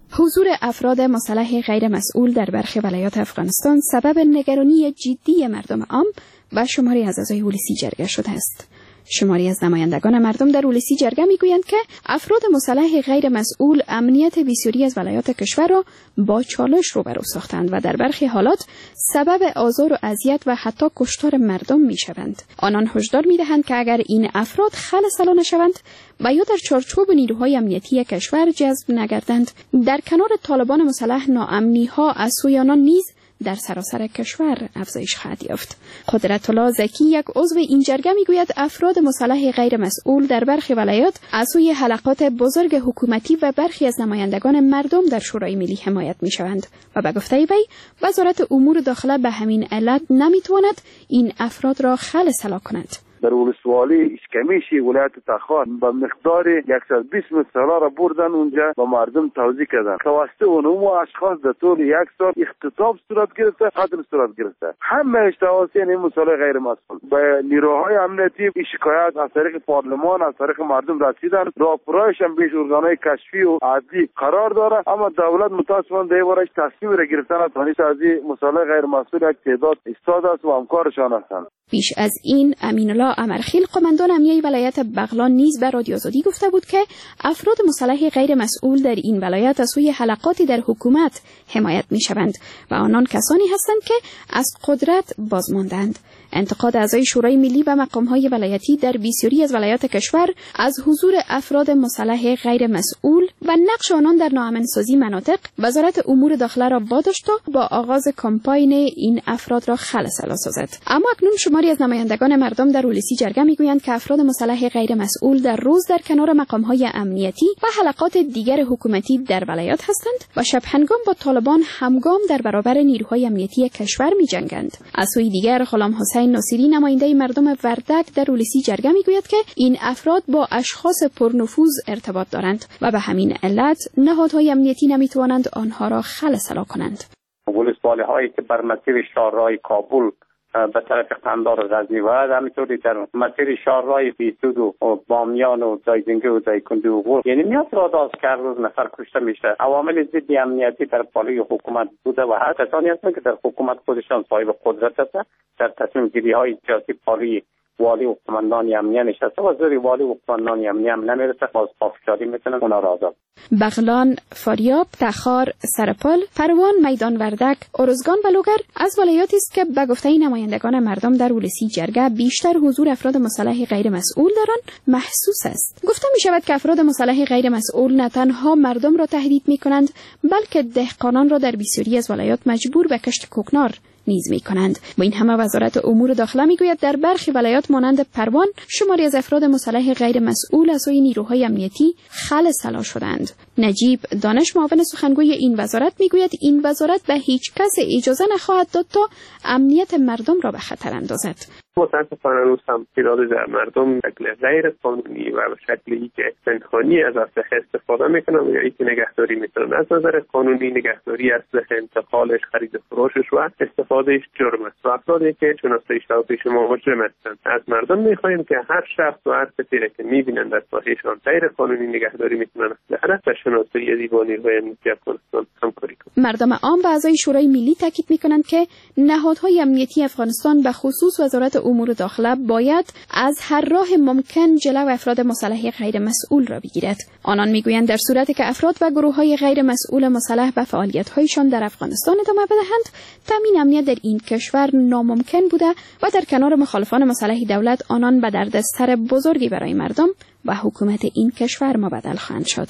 حضور افراد مسلح غیر مسئول در برخی ولایات افغانستان سبب نگرانی جدی مردم عام و شماری از اعضای اولسی جرگه شده است. شماری از نمایندگان مردم در اولسی جرگه میگویند که افراد مسلح غیر مسئول امنیت بسیاری از ولایات کشور را با چالش روبرو ساختند و در برخی حالات سبب آزار و اذیت و حتی کشتار مردم میشوند. آنان هشدار میدهند که اگر این افراد خلسلا نشوند و یا در چارچوب نیروهای امنیتی کشور جذب نگردند، در کنار طالبان مسلح ناامنی ها از سوی آنان نیز در سراسر کشور افزایش خواهد یافت. قدرت الله زکی، یک عضو این جرگه، میگوید افراد مسلح غیر مسئول در برخی ولایات از سوی حلقات بزرگ حکومتی و برخی از نمایندگان مردم در شورای ملی حمایت میشوند و به گفته وی وزارت امور داخله به همین علت نمیتواند این افراد را خلسلا کند. در ولسوالی اشکمیشی ولایت تخار با مقدار صد و بیست مسئله را بردن اونجا با مردم توزیع کردن. توسط اونم اشخاص در طول یک سال اختطاف صورت گرفته، قتل صورت گرفته. همه توسط این مسئله غیر مسئول به نیروهای امنیتی شکایت از طریق پارلمان از طریق مردم رسیدن. راهپورایش هم بیش ارگانهای کشفی و عدلی قرار داره، اما دولت متاسفانه در بارش تصمیم را گرفتن از تانیش از این مسئله غیر مسئول یک تعداد استاد است و همکارشان هستند. بیش از این امین الله امرخیل، قماندان امنیه ولایت بغلان، نیز به رادیو آزادی گفته بود که افراد مسلح غیر مسئول در این ولایت از سوی حلقاتی در حکومت حمایت می‌شوند و آنان کسانی هستند که از قدرت بازماندند. انتقاد اعضای شورای ملی و مقام‌های ولایتی در بسیاری از ولایات کشور از حضور افراد مسلح غیر مسئول و نقش آنان در ناامن‌سازی مناطق وزارت امور داخله را واداشت تا با آغاز کمپاین این افراد را خلسلا سازد. اما اکنون شماری از نمایندگان مردم در اولسی جرگه میگویند که افراد مسلح غیر مسئول در روز در کنار مقام‌های امنیتی و حلقات دیگر حکومتی در ولایات هستند و شب هنگام با طالبان همگام در برابر نیروهای امنیتی کشور می‌جنگند. از سوی دیگر غلام حسین ناصری، نماینده مردم وردک، در اولسی جرگه میگوید که این افراد با اشخاص پرنفوذ ارتباط دارند و به همین علت نهادهای امنیتی نمیتوانند آنها را خلسلا کنند. ولسوالی هایی که بر مسیر شهرهای کابل به طرف قندار غزنی و همینطوری در مسیر شهرهای بیسود و بامیان و زایدنگه و زایکندی و غور، یعنی میاد را داست که هر روز نفر کشته میشه. عوامل ضد امنیتی در پالوی حکومت بوده و هر کسانی هستند که در حکومت خودشان صاحب قدرت هستند، در تصمیم گیری های سیاسی پالوی والی و قماندان امنیه نشسته و زیر والی و قماندان امنیه هم نمیرسه، باز پافشاری میکنن اونا را آزاد. بغلان، فاریاب، تخار، سرپل، پروان، میدان وردک، ارزگان و لوگر از ولایاتی است که به گفته نمایندگان مردم در اولسی جرگه بیشتر حضور افراد مسلح غیر مسئول در آن محسوس است. گفته می شود که افراد مسلح غیر مسئول نه تنها مردم را تهدید می کنند، بلکه دهقانان را در بسیاری از ولایات مجبور به کشت کوکنار نیز می کنند. با این همه وزارت امور داخله می گوید در برخی ولایات مانند پروان شماری از افراد مسلح غیر مسئول از سوی نیروهای امنیتی خلسلا شدند. نجیب دانش، معاون سخنگوی این وزارت، می گوید این وزارت به هیچ کس اجازه نخواهد داد تا امنیت مردم را به خطر اندازد. متاسفانه هنوز هم تعداد در مردم شکل غیر قانونی و به شکلی که پنهانی از اسلحه استفاده میکنن یا اینکه نگهداری میکنن. از نظر قانونی نگهداری اسلحه، انتقالش، خرید فروشش و استفادهش جرم است و افرادی که شناسایی شده پیش ما مجرم هستند. از مردم میخواهیم که هر شخص و هر کسی که میبینن در ساحهشان غیر قانونی نگهداری میکنن اسلحه و شناسایی دیوانی های امنیتی افغانستان همکاری کنند. مردم عام و اعضای شورای ملی تاکید میکنند که نهادهای امنیتی افغانستان به خصوص وزارت امور داخله باید از هر راه ممکن جلو افراد مسلح غیر مسئول را بگیرد. آنان میگویند در صورتی که افراد و گروه‌های غیر مسئول مسلح به فعالیت‌هایشان در افغانستان ادامه بدهند، تامین امنیت در این کشور ناممکن بوده و در کنار مخالفان مسلح دولت آنان به دردسر بزرگی برای مردم و حکومت این کشور مبدل خواهند شد.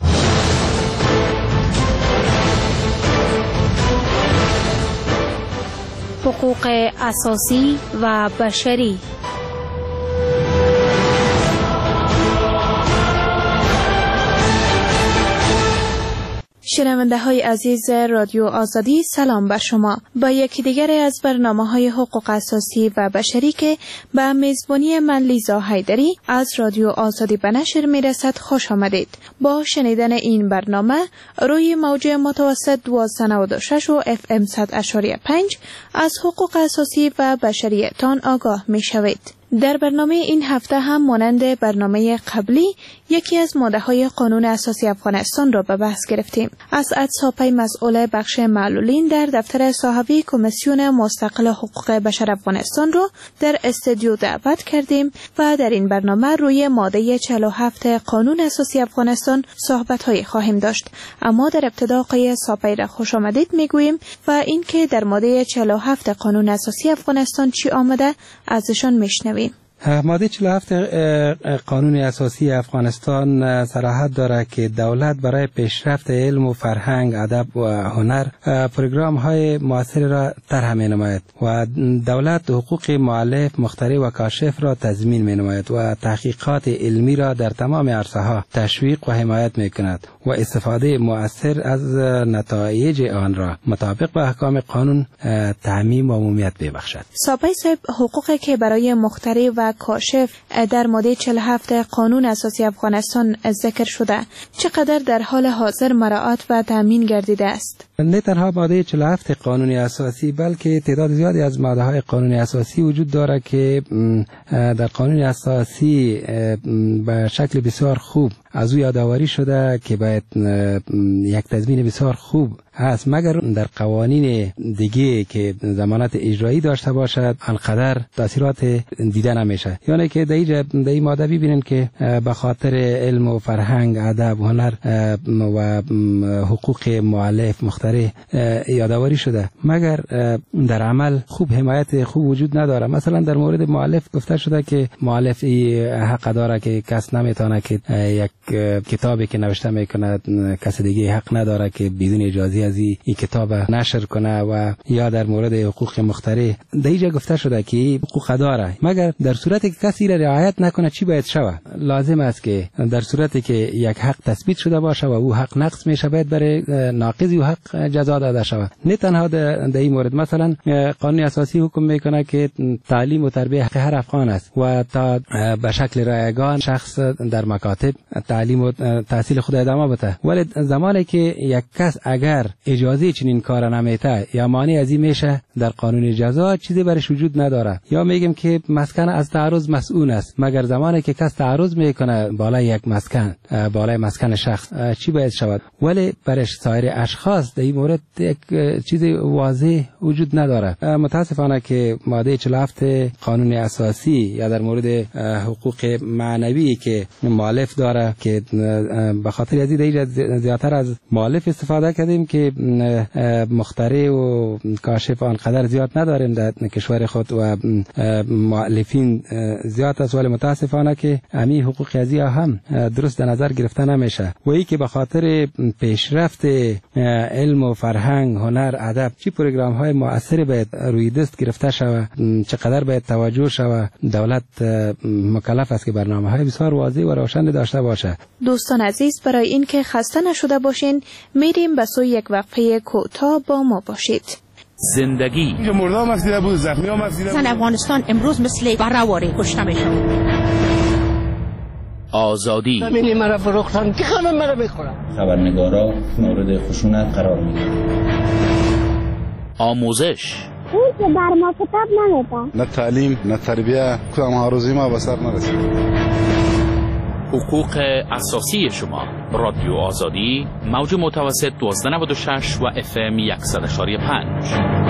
حقوق اساسی و بشری. شنونده های عزیز رادیو آزادی، سلام بر شما. با یکی دیگر از برنامه های حقوق اساسی و بشری که به میزبانی من لیزا حیدری از رادیو آزادی به نشر می رسد خوش آمدید. با شنیدن این برنامه روی موج متوسط دویست و نود و شش و اف ام صد و پنج از حقوق اساسی و بشریتان آگاه می شوید. در برنامه این هفته هم مانند برنامه قبلی یکی از ماده‌های قانون اساسی افغانستان را به بحث گرفتیم. اسعد ساپی مسئول بخش معلولین در دفتر صحوی کمیسیون مستقل حقوق بشر افغانستان را در استودیو دعوت کردیم و در این برنامه روی ماده چهل و هفت قانون اساسی افغانستان صحبت‌های خواهیم داشت. اما در ابتدا آقای ساپی را خوش آمدید میگوییم و اینکه در ماده چهل و هفت قانون اساسی افغانستان چی آمده ازشان میشنویم. ماده چهل و هفت قانون اساسی افغانستان صلاحیت دارد که دولت برای پیشرفت علم و فرهنگ، ادب و هنر پروگرام های موثر را طرح می نماید و دولت حقوق مؤلف، مخترع و کاشف را تضمین می نماید و تحقیقات علمی را در تمام عرصه ها تشویق و حمایت می کند و استفاده مؤثر از نتایج آن را مطابق با احکام قانون تعمیم و عمومیت ببخشد. ساپی صاحب، حقوقی که برای مخترع و کاشف در ماده چهل و هفت قانون اساسی افغانستان ذکر شده چقدر در حال حاضر مراعات و تامین گردیده است؟ نه تنها ماده چهل و هفت قانون اساسی بلکه تعداد زیادی از ماده های قانون اساسی وجود دارد که در قانون اساسی به شکل بسیار خوب از او یادآوری شده که باید یک تضمین بسیار خوب هست، مگر در قوانین دیگه که ضمانت اجرایی داشته باشد آنقدر تاثیرات دیده نمیشه. یعنی که در در این ماده ببینید که به خاطر علم و فرهنگ، ادب، هنر و حقوق مؤلف، مخترع یادآوری شده، مگر در عمل خوب حمایت خوب وجود نداره. مثلا در مورد مؤلف گفته شده که مؤلف حق داره که کس نمیتونه که یک کتابی که نوشته میکنه کس دیگه حق نداره که بدون اجازه از این کتاب نشر کنه، و یا در مورد حقوق مخترع در اینجا گفته شده که حقوق داره، مگر در صورتی که کسی را رعایت نکنه چی باید شود؟ لازم است که در صورتی که یک حق تثبیت شده باشه و او حق نقض میشه باید برای ناقضی و حق جزا داده شود. نه تنها در این مورد، مثلا قانون اساسی حکم میکنه که تعلیم و تربیت حق هر افغان است و تا به شکل رایگان شخص در مکاتب تعلیم و تحصیل خود ادامه بده، ولی زمانی که یک کس اگر اجازه چنین کار نمیته یا مانع از این میشه در قانون جزا چیزی برش وجود نداره. یا میگیم که مسکن از تعرض مسئول است، مگر زمانی که کس تعرض میکنه بالای یک مسکن، بالای مسکن شخص چی باید شود؟ ولی برش سایر اشخاص در این مورد یک چیز واضح وجود نداره. متاسفانه که ماده چهل و هفت قانون اساسی یا در مورد حقوق معنوی که مؤلف داره که به خاطر از این زیادتر از مؤلف استفاده کردیم که مخترع و کاشف آنقدر زیاد نداریم در کشور خود و مؤلفین زیاد است، ولی متاسفانه که همین حقوق ازی هم درست در نظر گرفته نمیشه و ای که به خاطر پیشرفت علم و فرهنگ، هنر، ادب چی پروگرام های مؤثر باید روی دست گرفته شود، چقدر باید توجه شود. دولت مکلف است که برنامه های بسیار واضح و روشن داشته باشه. دوستان عزیز، برای اینکه خسته نشده باشین میریم به سوی یک وقفه کوتاه، با ما باشید. زندگی مردم مسیده بود، زخمی ها مسیده بود. زن افغانستان امروز مثل برهواری کشته میشن. آزادی همینی مرا فروختن که همه مرا بخورن. خبرنگارا مورد خشونت قرار میگیرن. آموزش اون که بر ما کتاب نمیده. نه تعلیم نه تربیه، کدام هاروزی ما به سر نرسید. حقوق اساسی شما. رادیو آزادی، موج متوسط دوازده نود و شش و اف ام صد و یک و پنج.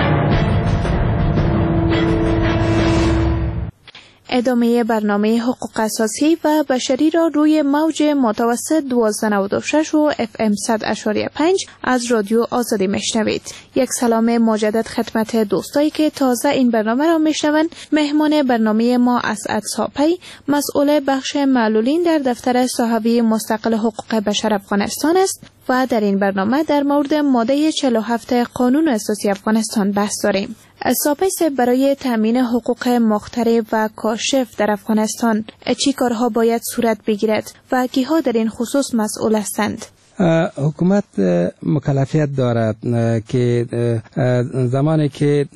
ادامه برنامه حقوق اساسی و بشری را روی موج متوسط دوازده نود و شش و اف ام صد و پنج از رادیو آزادی میشنوید. یک سلام مجدد خدمت دوستایی که تازه این برنامه را میشنوند. مهمان برنامه ما اسعد ساپی، مسئول بخش معلولین در دفتر صحوی مستقل حقوق بشر افغانستان است و در این برنامه در مورد ماده چهل و هفت قانون اساسی افغانستان بحث داریم. ساپی صاحب، برای تامین حقوق مخترع و کاشف در افغانستان چی کارها باید صورت بگیرد و کیها در این خصوص مسئول هستند؟ حکومت مکلفیت دارد که زمانی که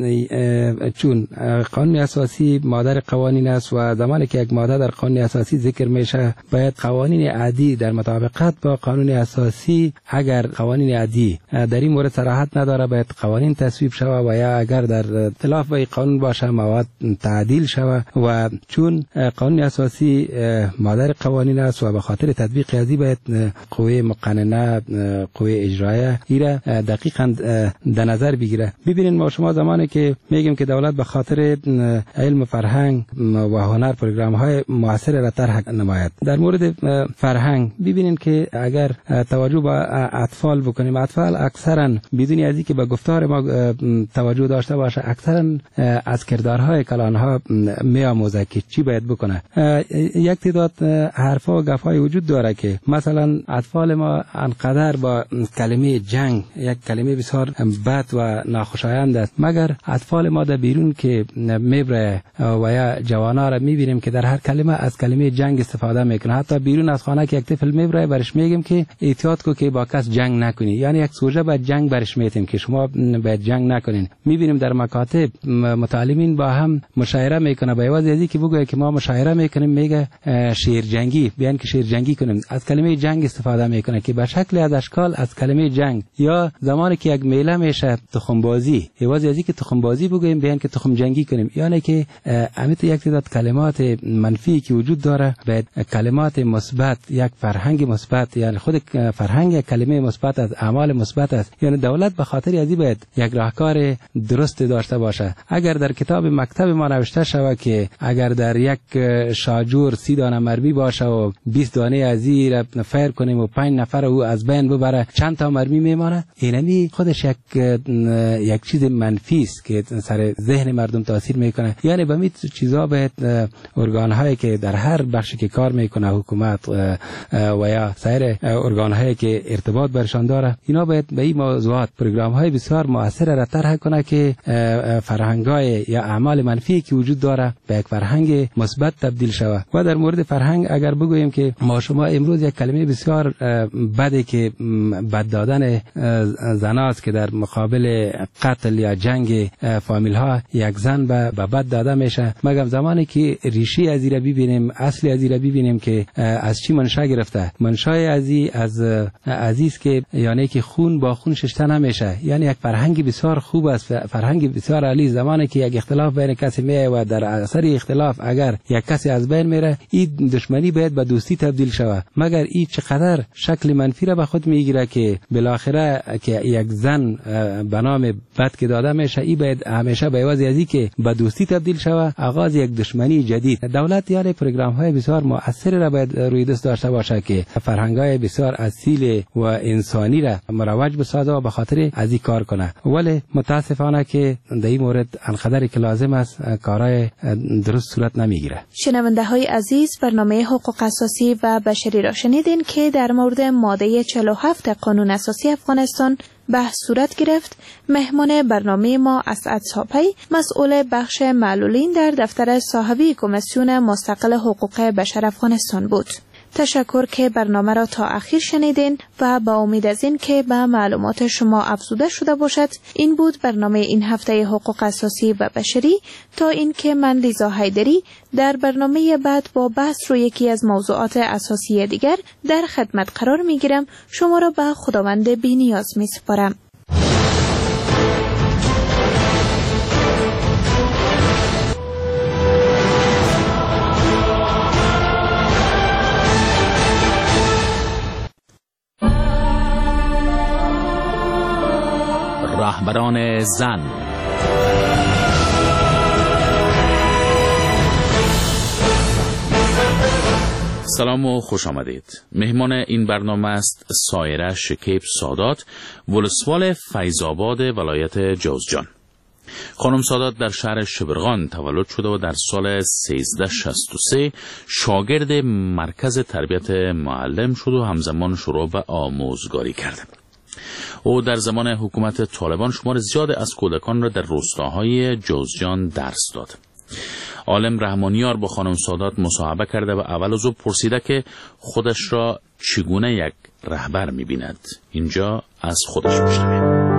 چون قانون اساسی مادر قوانین است و زمانی که یک ماده در قانون اساسی ذکر میشه باید قوانین عادی در مطابقت با قانون اساسی، اگر قوانین عادی در این مورد صراحت نداره باید قوانین تصویب شود و یا اگر در اختلاف با قانون باشه مواد تعدیل شود و چون قانون اساسی مادر قوانین است و به خاطر تطبیق ازی باید قوه مقننه قوه اجرایه ایره دقیقاً در نظر بگیره. ببینید ما شما زمانی که میگیم که دولت به خاطر علم و فرهنگ و هنر پروگرام های موثر را طرح نماید. در مورد فرهنگ ببینید که اگر توجه به اطفال بکنیم، اطفال اکثرا بدون ازی که به گفتار ما توجه داشته باشه اکثرا از کردارهای کلانها میآموزه که چی باید بکنه. یک تعداد حرفا و گپ‌های وجود داره که مثلا اطفال ما انقدر با کلمه جنگ، یک کلمه بسیار بد و ناخوشایند است، مگر اطفال ما در بیرون که میبره و یا جوانا را میبینیم که در هر کلمه از کلمه جنگ استفاده میکنه. حتی بیرون از خانه که یک طفل میبره برش میگیم که احتیاط کو که با کس جنگ نکنی، یعنی یک سوژه با جنگ برش میتیم که شما باید جنگ نکنین. میبینیم در مکاتب متعلمین با هم مشاوره میکنه، با یوازی ازی که بگه که ما مشاوره میکنیم میگه شیر جنگی، بیان که شیر جنگی کنیم، از کلمه جنگ استفاده میکنه که به شکل از اشکال از کلمه جنگ. یا زمانی که یک میله میشه تخم بازی، یوازی ازی که تخم بازی بگویم بیان که تخم جنگی کنیم، یعنی که امیت یک تعداد کلمات منفی که وجود داره باید کلمات مثبت، یک فرهنگ مثبت، یعنی خود فرهنگ یک کلمه مثبت از اعمال مثبت است. یعنی دولت به خاطر ازی باید یک راهکار درست داشته باشه. اگر در کتاب مکتب ما نوشته شود که اگر در یک شاجور سی دانه مرمی باشه و بیست دانه از این فیر کنیم و پنج نفر او از بین ببره چند تا مرمی میمانه، اینمی خودش یک یک چیز منفی است که سر ذهن مردم تاثیر میکنه. یعنی به می چیزا باید ارگان هایی که در هر بخشی که کار میکنه، حکومت و یا سایر ارگان هایی که ارتباط برشان داره، اینا باید به این موضوعات پروگرام های بسیار مؤثر را طرح کنه که فرهنگای یا اعمال منفی که وجود داره به یک فرهنگ مثبت تبدیل شود. و در مورد فرهنگ اگر بگوییم که ما شما امروز یک کلمه بسیار بده که بد دادن زناست که در مقابل قتل یا جنگ فامیل ها یک زن به بد داده میشه، مگر زمانی که ریشی از این ببینیم، اصلی از این ببینیم که از چی منشأ گرفته. منشأ ازی از عزیز که یعنی که خون با خون شسته نمیشه، یعنی یک فرهنگ بسیار خوب است، فرهنگ بسیار عالی. زمانی که یک اختلاف بین کسی میه و در اثر اختلاف اگر یک کسی از بین میره، این دشمنی باید به دوستی تبدیل شود. مگر این چقدر شکل منفی را به خود میگیره که بالاخره که یک زن به نام بد که داده میشه، این باید همیشه به عوض ازی که به دوستی تبدیل شود، آغاز یک دشمنی جدید. دولت یعنی پروگرام های بسیار مؤثر را باید روی دست داشته باشه که فرهنگ های بسیار اصیل و انسانی را مروج بسازه و به خاطر از این کار کنه. ولی متاسفانه که در این مورد انقدری که لازم است کارهای درست صورت نمیگیره. شنونده های عزیز، برنامه حقوق اساسی و بشری را شنیدین که در مورد ماده چهل و هفت قانون اساسی افغانستان بحث صورت گرفت. مهمان برنامه ما اسعد ساپی، مسئول بخش معلولین در دفتر صاحبی کمیسیون مستقل حقوق بشر افغانستان بود. تشکر که برنامه را تا اخیر شنیدین و با امید از این که به معلومات شما افزوده شده باشد. این بود برنامه این هفته حقوق اساسی و بشری. تا این که من لیزا حیدری در برنامه بعد با بحث روی یکی از موضوعات اساسی دیگر در خدمت قرار می گیرم. شما را به خداوند بی نیاز می سپارم. رهبران زن. سلام و خوش آمدید. مهمان این برنامه است سایره شکیب سادات، ولسوال فیض‌آباد ولایت جوزجان. خانم سادات در شهر شبرغان تولد شده و در سال سیزده شصت و سه شاگرد مرکز تربیت معلم شد و همزمان شروع به آموزگاری کرد. او در زمان حکومت طالبان شمار زیاد از کودکان را در روستاهای جوزجان درس داد. عالم رحمانیار با خانم سادات مصاحبه کرده و اول از او پرسیده که خودش را چگونه یک رهبر می‌بیند. اینجا از خودش میشنویم.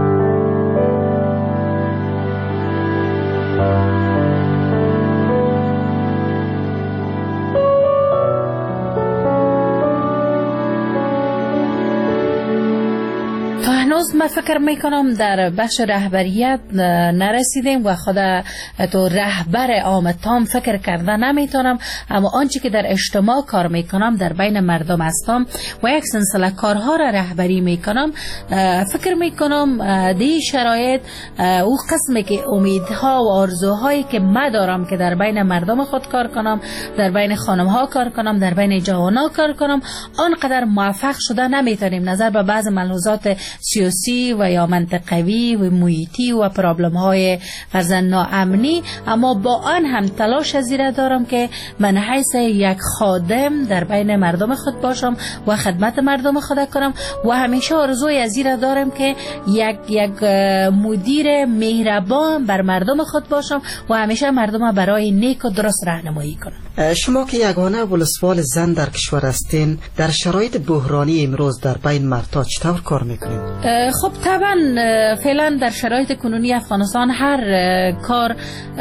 هنوز من فکر میکنم در بخش رهبریت نرسیدیم و خود تو رهبر عام تام فکر کرده نمیتونم، اما آنچه که در اجتماع کار میکنم در بین مردم هستم و یک سلسله کارها را رهبری میکنم، فکر میکنم دی شرایط او قسمی که امیدها و آرزوهایی که من دارم که در بین مردم خود کار کنم، در بین خانمها کار کنم، در بین جوانها کار کنم، آنقدر موفق شده نمیتونیم نظر به بعض ملحوظات سیاسی و یا منطقوی و محیطی و پرابلم های فرزن ناامنی، اما با آن هم تلاش زیره دارم که من حیث یک خادم در بین مردم خود باشم و خدمت مردم خود کنم و همیشه آرزوی زیره دارم که یک یک مدیر مهربان بر مردم خود باشم و همیشه مردم برای نیک و درست راهنمایی کنم. شما که یگانه ولسوال زن در کشور هستین، در شرایط بحرانی امروز در بین مردها چطور کار میکنید؟ خب طبعا فعلا در شرایط کنونی افغانستان هر کار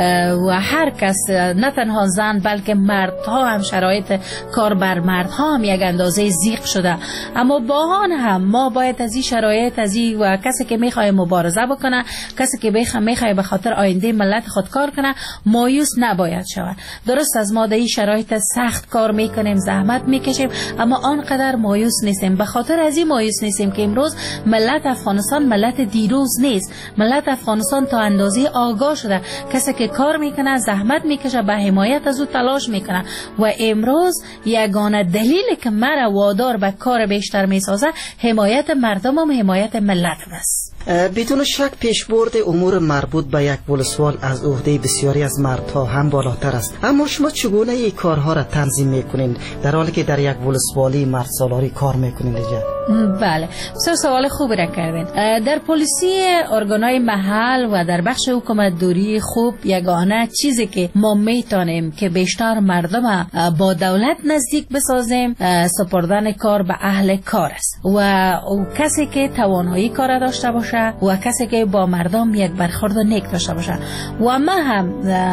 و هر کس، نه تنها زن بلکه مردها هم شرایط کار بر مردها هم یک اندازه ضیق شده، اما با آن هم ما باید از این شرایط از این و کسی که میخواد مبارزه بکنه، کسی که میخواد به خاطر آینده ملت خود کار کنه، مایوس نباید شود. درست از ما در این شرایط سخت کار میکنیم، زحمت میکشیم، اما آنقدر مایوس نیستیم. به خاطر از این مایوس نیستیم که امروز ملت افغانستان ملت دیروز نیست. ملت افغانستان تا اندازه آگاه شده، کسی که کار میکنه، زحمت میکشه، به حمایت از او تلاش میکنه و امروز یگانه دلیلی که مرا وادار به کار بیشتر میسازه حمایت مردم و حمایت ملت است. بدون شک پیشبرد امور مربوط به یک ولسوال از عهده بسیاری از مردها هم بالاتر است، اما شما چگونه این کارها را تنظیم میکنین در حالی که در یک ولسوالی مرد سالاری کار میکنین دیگه؟ بله، بسیار سوال خوبی را کردین. در پلیسی ارگانهای محل و در بخش حکومت دوری خوب یگانه چیزی که ما میتونیم که بیشتر مردم با دولت نزدیک بسازیم سپردن کار به اهل کار است و او کسی که توانایی کار داشته باشه و کسی که با مردم یک برخورد نیک داشته باشه و ما هم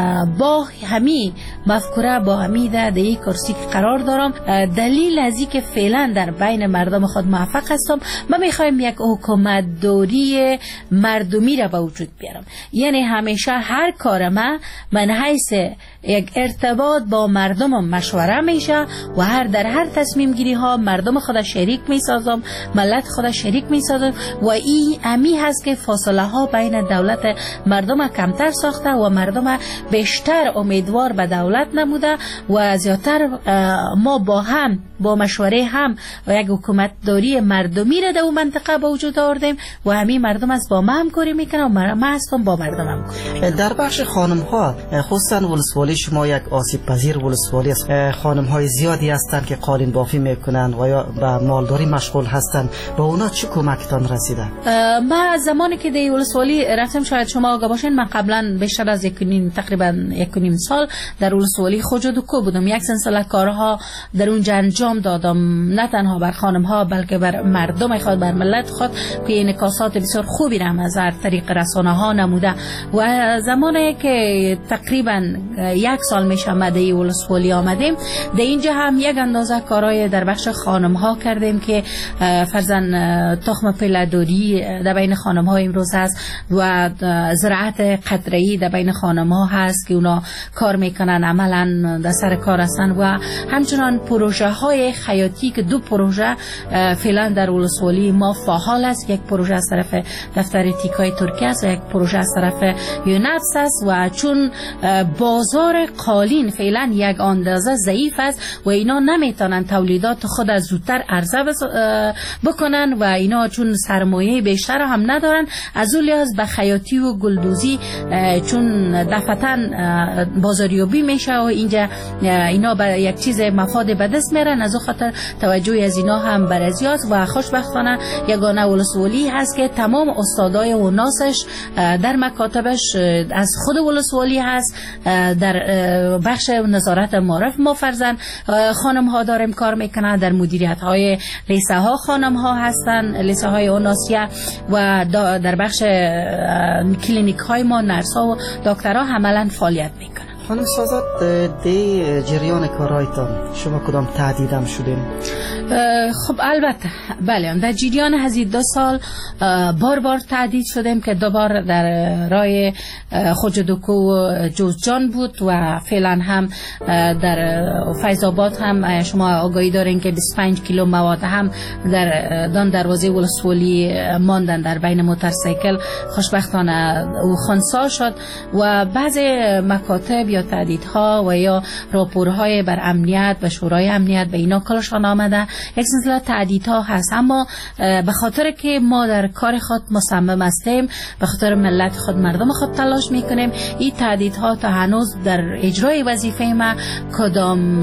با همین مفکوره با همین در این کرسی قرار دارم. دلیل از این که فعلا در بین مردم خود موفق هستم، ما میخوایم یک حکومت دوری مردمی را به وجود بیارم، یعنی همیشه هر کار ما من حیث یک ارتباط با مردم مشوره میشه و هر در هر تصمیم گیری ها مردم خود شریک میسازم، ملت خود شریک میسازم و این امی هست که فاصله ها بین دولت مردم کمتر ساخته و مردم بیشتر امیدوار به دولت نموده و زیادتر ما با هم با مشوره هم و یک حکومت داری مردمی را در اون منطقه به وجود آوردیم و همین مردم از با ما همکاری میکنن و ما هستم با مردم همکاری. در بخش خانم ها خصوصا ولسوالی شما یک آسیب پذیر ولسوالی است، خانم های زیادی هستند که قالین بافی میکنن و یا به مالداری مشغول هستند، با اونا چه کمکتان رسیده؟ ما زمانی که در ولسوالی رفتم، شاید شما آگاه باشین، من قبلا بیشتر از یک نیم تقریبا یک نیم سال در ولسوالی خوجدوکو بودم، یک سلسله کارها در اونجا انجام دادم، نه تنها بر خانم ها بلکه بر مردم خود، بر ملت خود که انعکاسات بسیار خوبی را از هر طریق رسانه ها نموده و زمانی که تقریبا یک سال میشه ما در ولسوالی آمدیم، در اینجا هم یک اندازه کارهای در بخش خانم ها کردیم که فرزن تخم پله‌داری در بین خانم ها امروز هست و زراعت قطره‌ای در بین خانم ها هست که اونا کار میکنن، عملا در سر کار هستن و همچنان پروژه های خیاطی که دو پروژه فعلا در ولسوالی ما فعال است، یک پروژه از طرف دفتر تیکای ترکیه است و یک پروژه از طرف یونپس است و چون بازار قالین فعلا یک اندازه ضعیف است و اینا نمیتونن تولیدات خود از زودتر عرضه بکنن و اینا چون سرمایه بیشتر هم ندارن، از اون لحاظ به خیاطی و گلدوزی چون دفعتاً بازاریابی میشه و اینجا اینا به یک چیز مفاد به دست میرن، از اون خاطر توجه از اینا هم بر زیاد و خوشبختانه یگانه ولسوالی هست که تمام استادای و ناسش در مکاتبش از خود ولسوالی هست، در در بخش نظارت معارف ما فرزن خانم ها داریم کار میکنن، در مدیریت های لیسه ها خانم ها هستن، لیسه های اوناسیا، و در بخش کلینیک های ما نرس ها و دکترها عملا فعالیت میکنن. خانم سازات دی جریان کارایتان شما کدام تعدیدم شدین؟ خب البته بله، در جریان هزید دو سال بار بار تعدید شدیم که دوبار در رای خوجدوکو و جوزجان بود و فعلا هم در فیض‌آباد هم شما آگاهی دارین که بیست و پنج کیلو مواد هم در دان دروازه ولسوالی ماندن در بین موتورسیکل، خوشبختانه او خنثی شد و بعضی مکاتب یا تعدیدها و یا راپورهای بر امنیت و شورای امنیت به اینا کلشان آمده، یک سلسله تعدیدها هست. اما به خاطر که ما در کار خود مصمم هستیم، به خاطر ملت خود مردم خود تلاش میکنیم، این تعدیدها تا هنوز در اجرای وظیفه ما کدام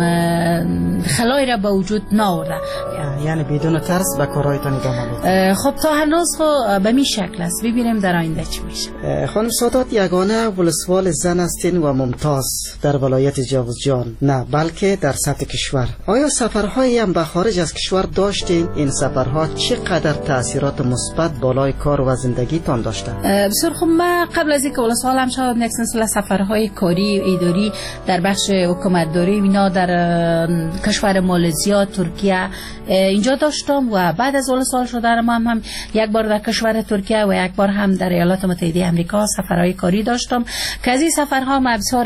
خلایی را به وجود نآورده. یعنی بدون ترس به کارهایتان ادامه بدید؟ خب تا هنوز خب به می شکل است، ببینیم در آینده چی میشه. خانم سادات یگانه ولسوال زن هستین و ممتاز در ولایت جوزجان، نه بلکه در سطح کشور. آیا سفرهایی هم به خارج از کشور داشتین؟ این سفرها چقدر تاثیرات مثبت بالای کار و زندگیتان داشتن؟ بسیار خوب. من قبل از اینکه ولسوالم شدم یک سلسله سفرهای کاری اداری در بخش حکومتداری اینا در کشور مالزیا، ترکیه اینجا داشتم و بعد از ولسوال شدنم هم, هم یک بار در کشور ترکیه و یک بار هم در ایالات متحده آمریکا سفرهای کاری داشتم که از این سفرها ما بسیار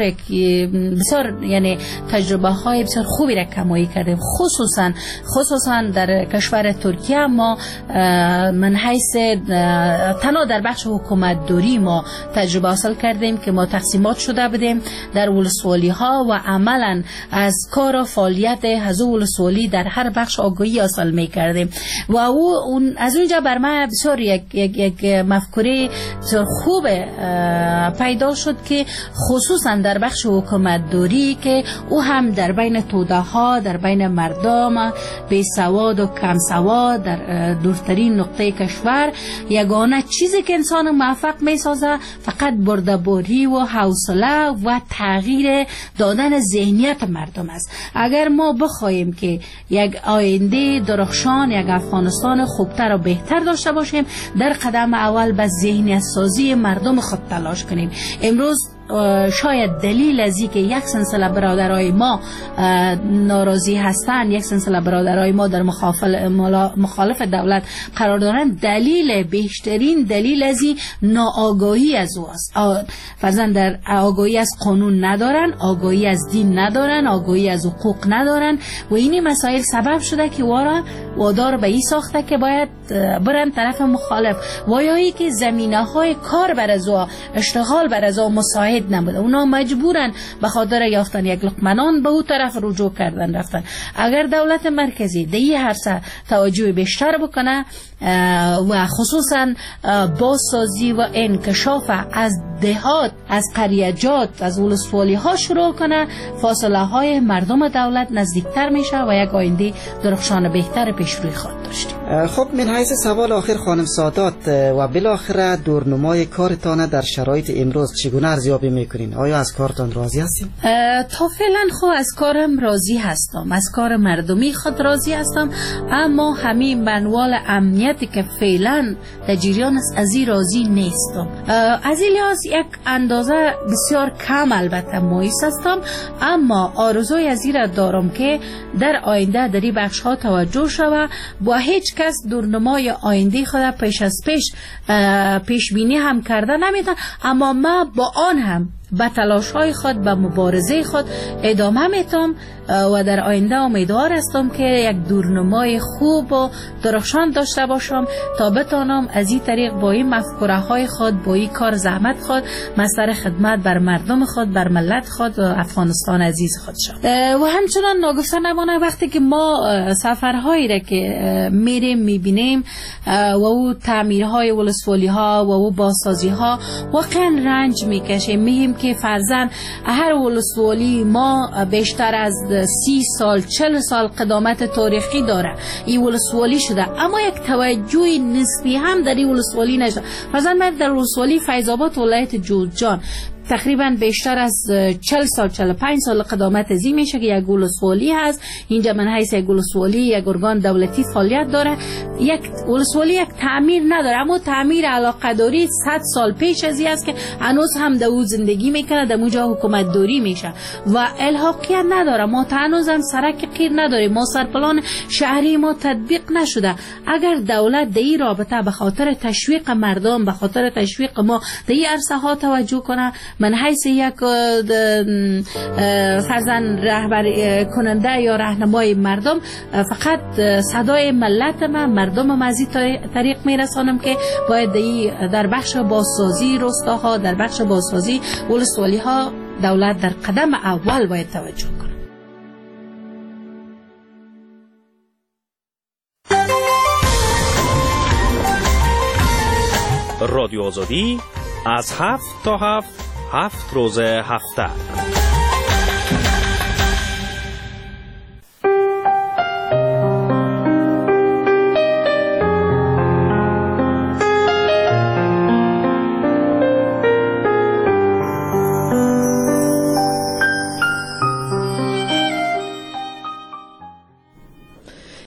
بسیار یعنی تجربه های بسیار خوبی را کمایی کردیم، خصوصا خصوصا در کشور ترکیه ما من حیث تنها در بخش حکومت داری ما تجربه حاصل کردیم که ما تقسیمات شده بودیم در ولسوالی ها و عملا از کار و فعالیت حضور ولسوالی در هر بخش آگاهی حاصل می کردیم و او اون از اونجا بر من بسیار یک, یک, یک مفکوره بسیار خوب پیدا شد که خصوصا در بخش حکومت داری که او هم در بین توده ها، در بین مردم بی سواد و کم سواد در دورترین نقطه کشور یگانه چیزی که انسان موفق می سازه فقط برده‌باری و حوصله و تغییر دادن ذهنیت مردم است. اگر ما بخواهیم که یک آینده درخشان، یک افغانستان خوبتر و بهتر داشته باشیم، در قدم اول به ذهنیت سازی مردم خود تلاش کنیم. امروز شاید دلیل از این که یک سلسله برادرای ما ناراضی هستند، یک سلسله برادرای ما در مخالف دولت قرار دارند، دلیل بیشترین دلیل از این ناآگاهی از او است. فرضاً در آگاهی از قانون ندارن، آگاهی از دین ندارن، آگاهی از حقوق ندارن و این مسائل سبب شده که وارا وادار به این ساخته که باید برن طرف مخالف و یا ای که زمینه های کار بر از او، اشتغال بر از او مساعد نبوده، اونا مجبورن به خاطر یافتن یک لقمه نان به او طرف رجوع کردن رفتن. اگر دولت مرکزی دی هر سه توجه بیشتر بکنه و خصوصا بازسازی و انکشاف از دهات، از قریجات، از ولسوالی ها شروع کنه، فاصله های مردم دولت نزدیکتر میشه و یک آینده درخشان بهتر پیش روی خواهد داشتیم. خب من حیث سوال آخر خانم سادات و بالاخره دورنمای کارتان در شرایط امروز چگونه ارزیابی میکنین؟ آیا از کارتان راضی هستین؟ تا فعلا خب از کارم راضی هستم، از کار مردمی خود راضی هستم، اما همین منوال امنیتی که فعلا در جریان است از این راضی نیستم. از این لحاظ یک اندازه بسیار کم البته مایوس هستم، اما آرزوی از این را دارم که در آینده در این بخش ها توجه شود. با هیچ کس دورنمای آینده خود پیش از پیش پیش بینی هم کرده نمیتونم، اما ما با آن هم به تلاش های خود، به مبارزه خود ادامه میتم و در آینده امیدوار هستم که یک دورنمای خوب و درخشان داشته باشم تا بتانم از این طریق با این مفکوره های خود، با این کار زحمت خود مصدر خدمت بر مردم خود، بر ملت خود و افغانستان عزیز خود شد. و همچنان ناگفته نمانه وقتی که ما سفرهایی را که میریم میبینیم و او تعمیرهای ولسوالی ها و او بازسازی ها واقعا رنج میکشیم. میگیم که فرزن هر ولسوالی ما بیشتر از سی سال چل سال قدامت تاریخی داره، این ولسوالی شده، اما یک توجه نسبی هم در این ولسوالی نشده. فرزن من در ولسوالی فیض‌آباد ولایت جوزجان تقریبا بیشتر از چهل سال چهل و پنج سال قدامت ازی میشه که یک ولسوالی هست. اینجا من حیث یک ولسوالی یک ارگان دولتی فعالیت داره. یک ولسوالی یک تعمیر نداره، اما تعمیر علاقه داری صد سال پیش ازی است که هنوز هم در او زندگی میکنه، در اونجا حکومت داری میشه و الحاقیت نداره. ما هنوز هم سرک قیر نداریم، ما سرپلان شهری ما تطبیق نشده. اگر دولت در این رابطه به خاطر تشویق مردم، به خاطر تشویق ما در این عرصه ها توجه کنه، من حیث یک فرزند رهبر کننده یا راهنمای مردم فقط صدای ملت ما مردم ما از این طریق میرسانم که باید در بخش بازسازی روستاها، در بخش بازسازی ولسوالی ها دولت در قدم اول باید توجه کنه. رادیو آزادی از هفت تا هفت هفت روز هفته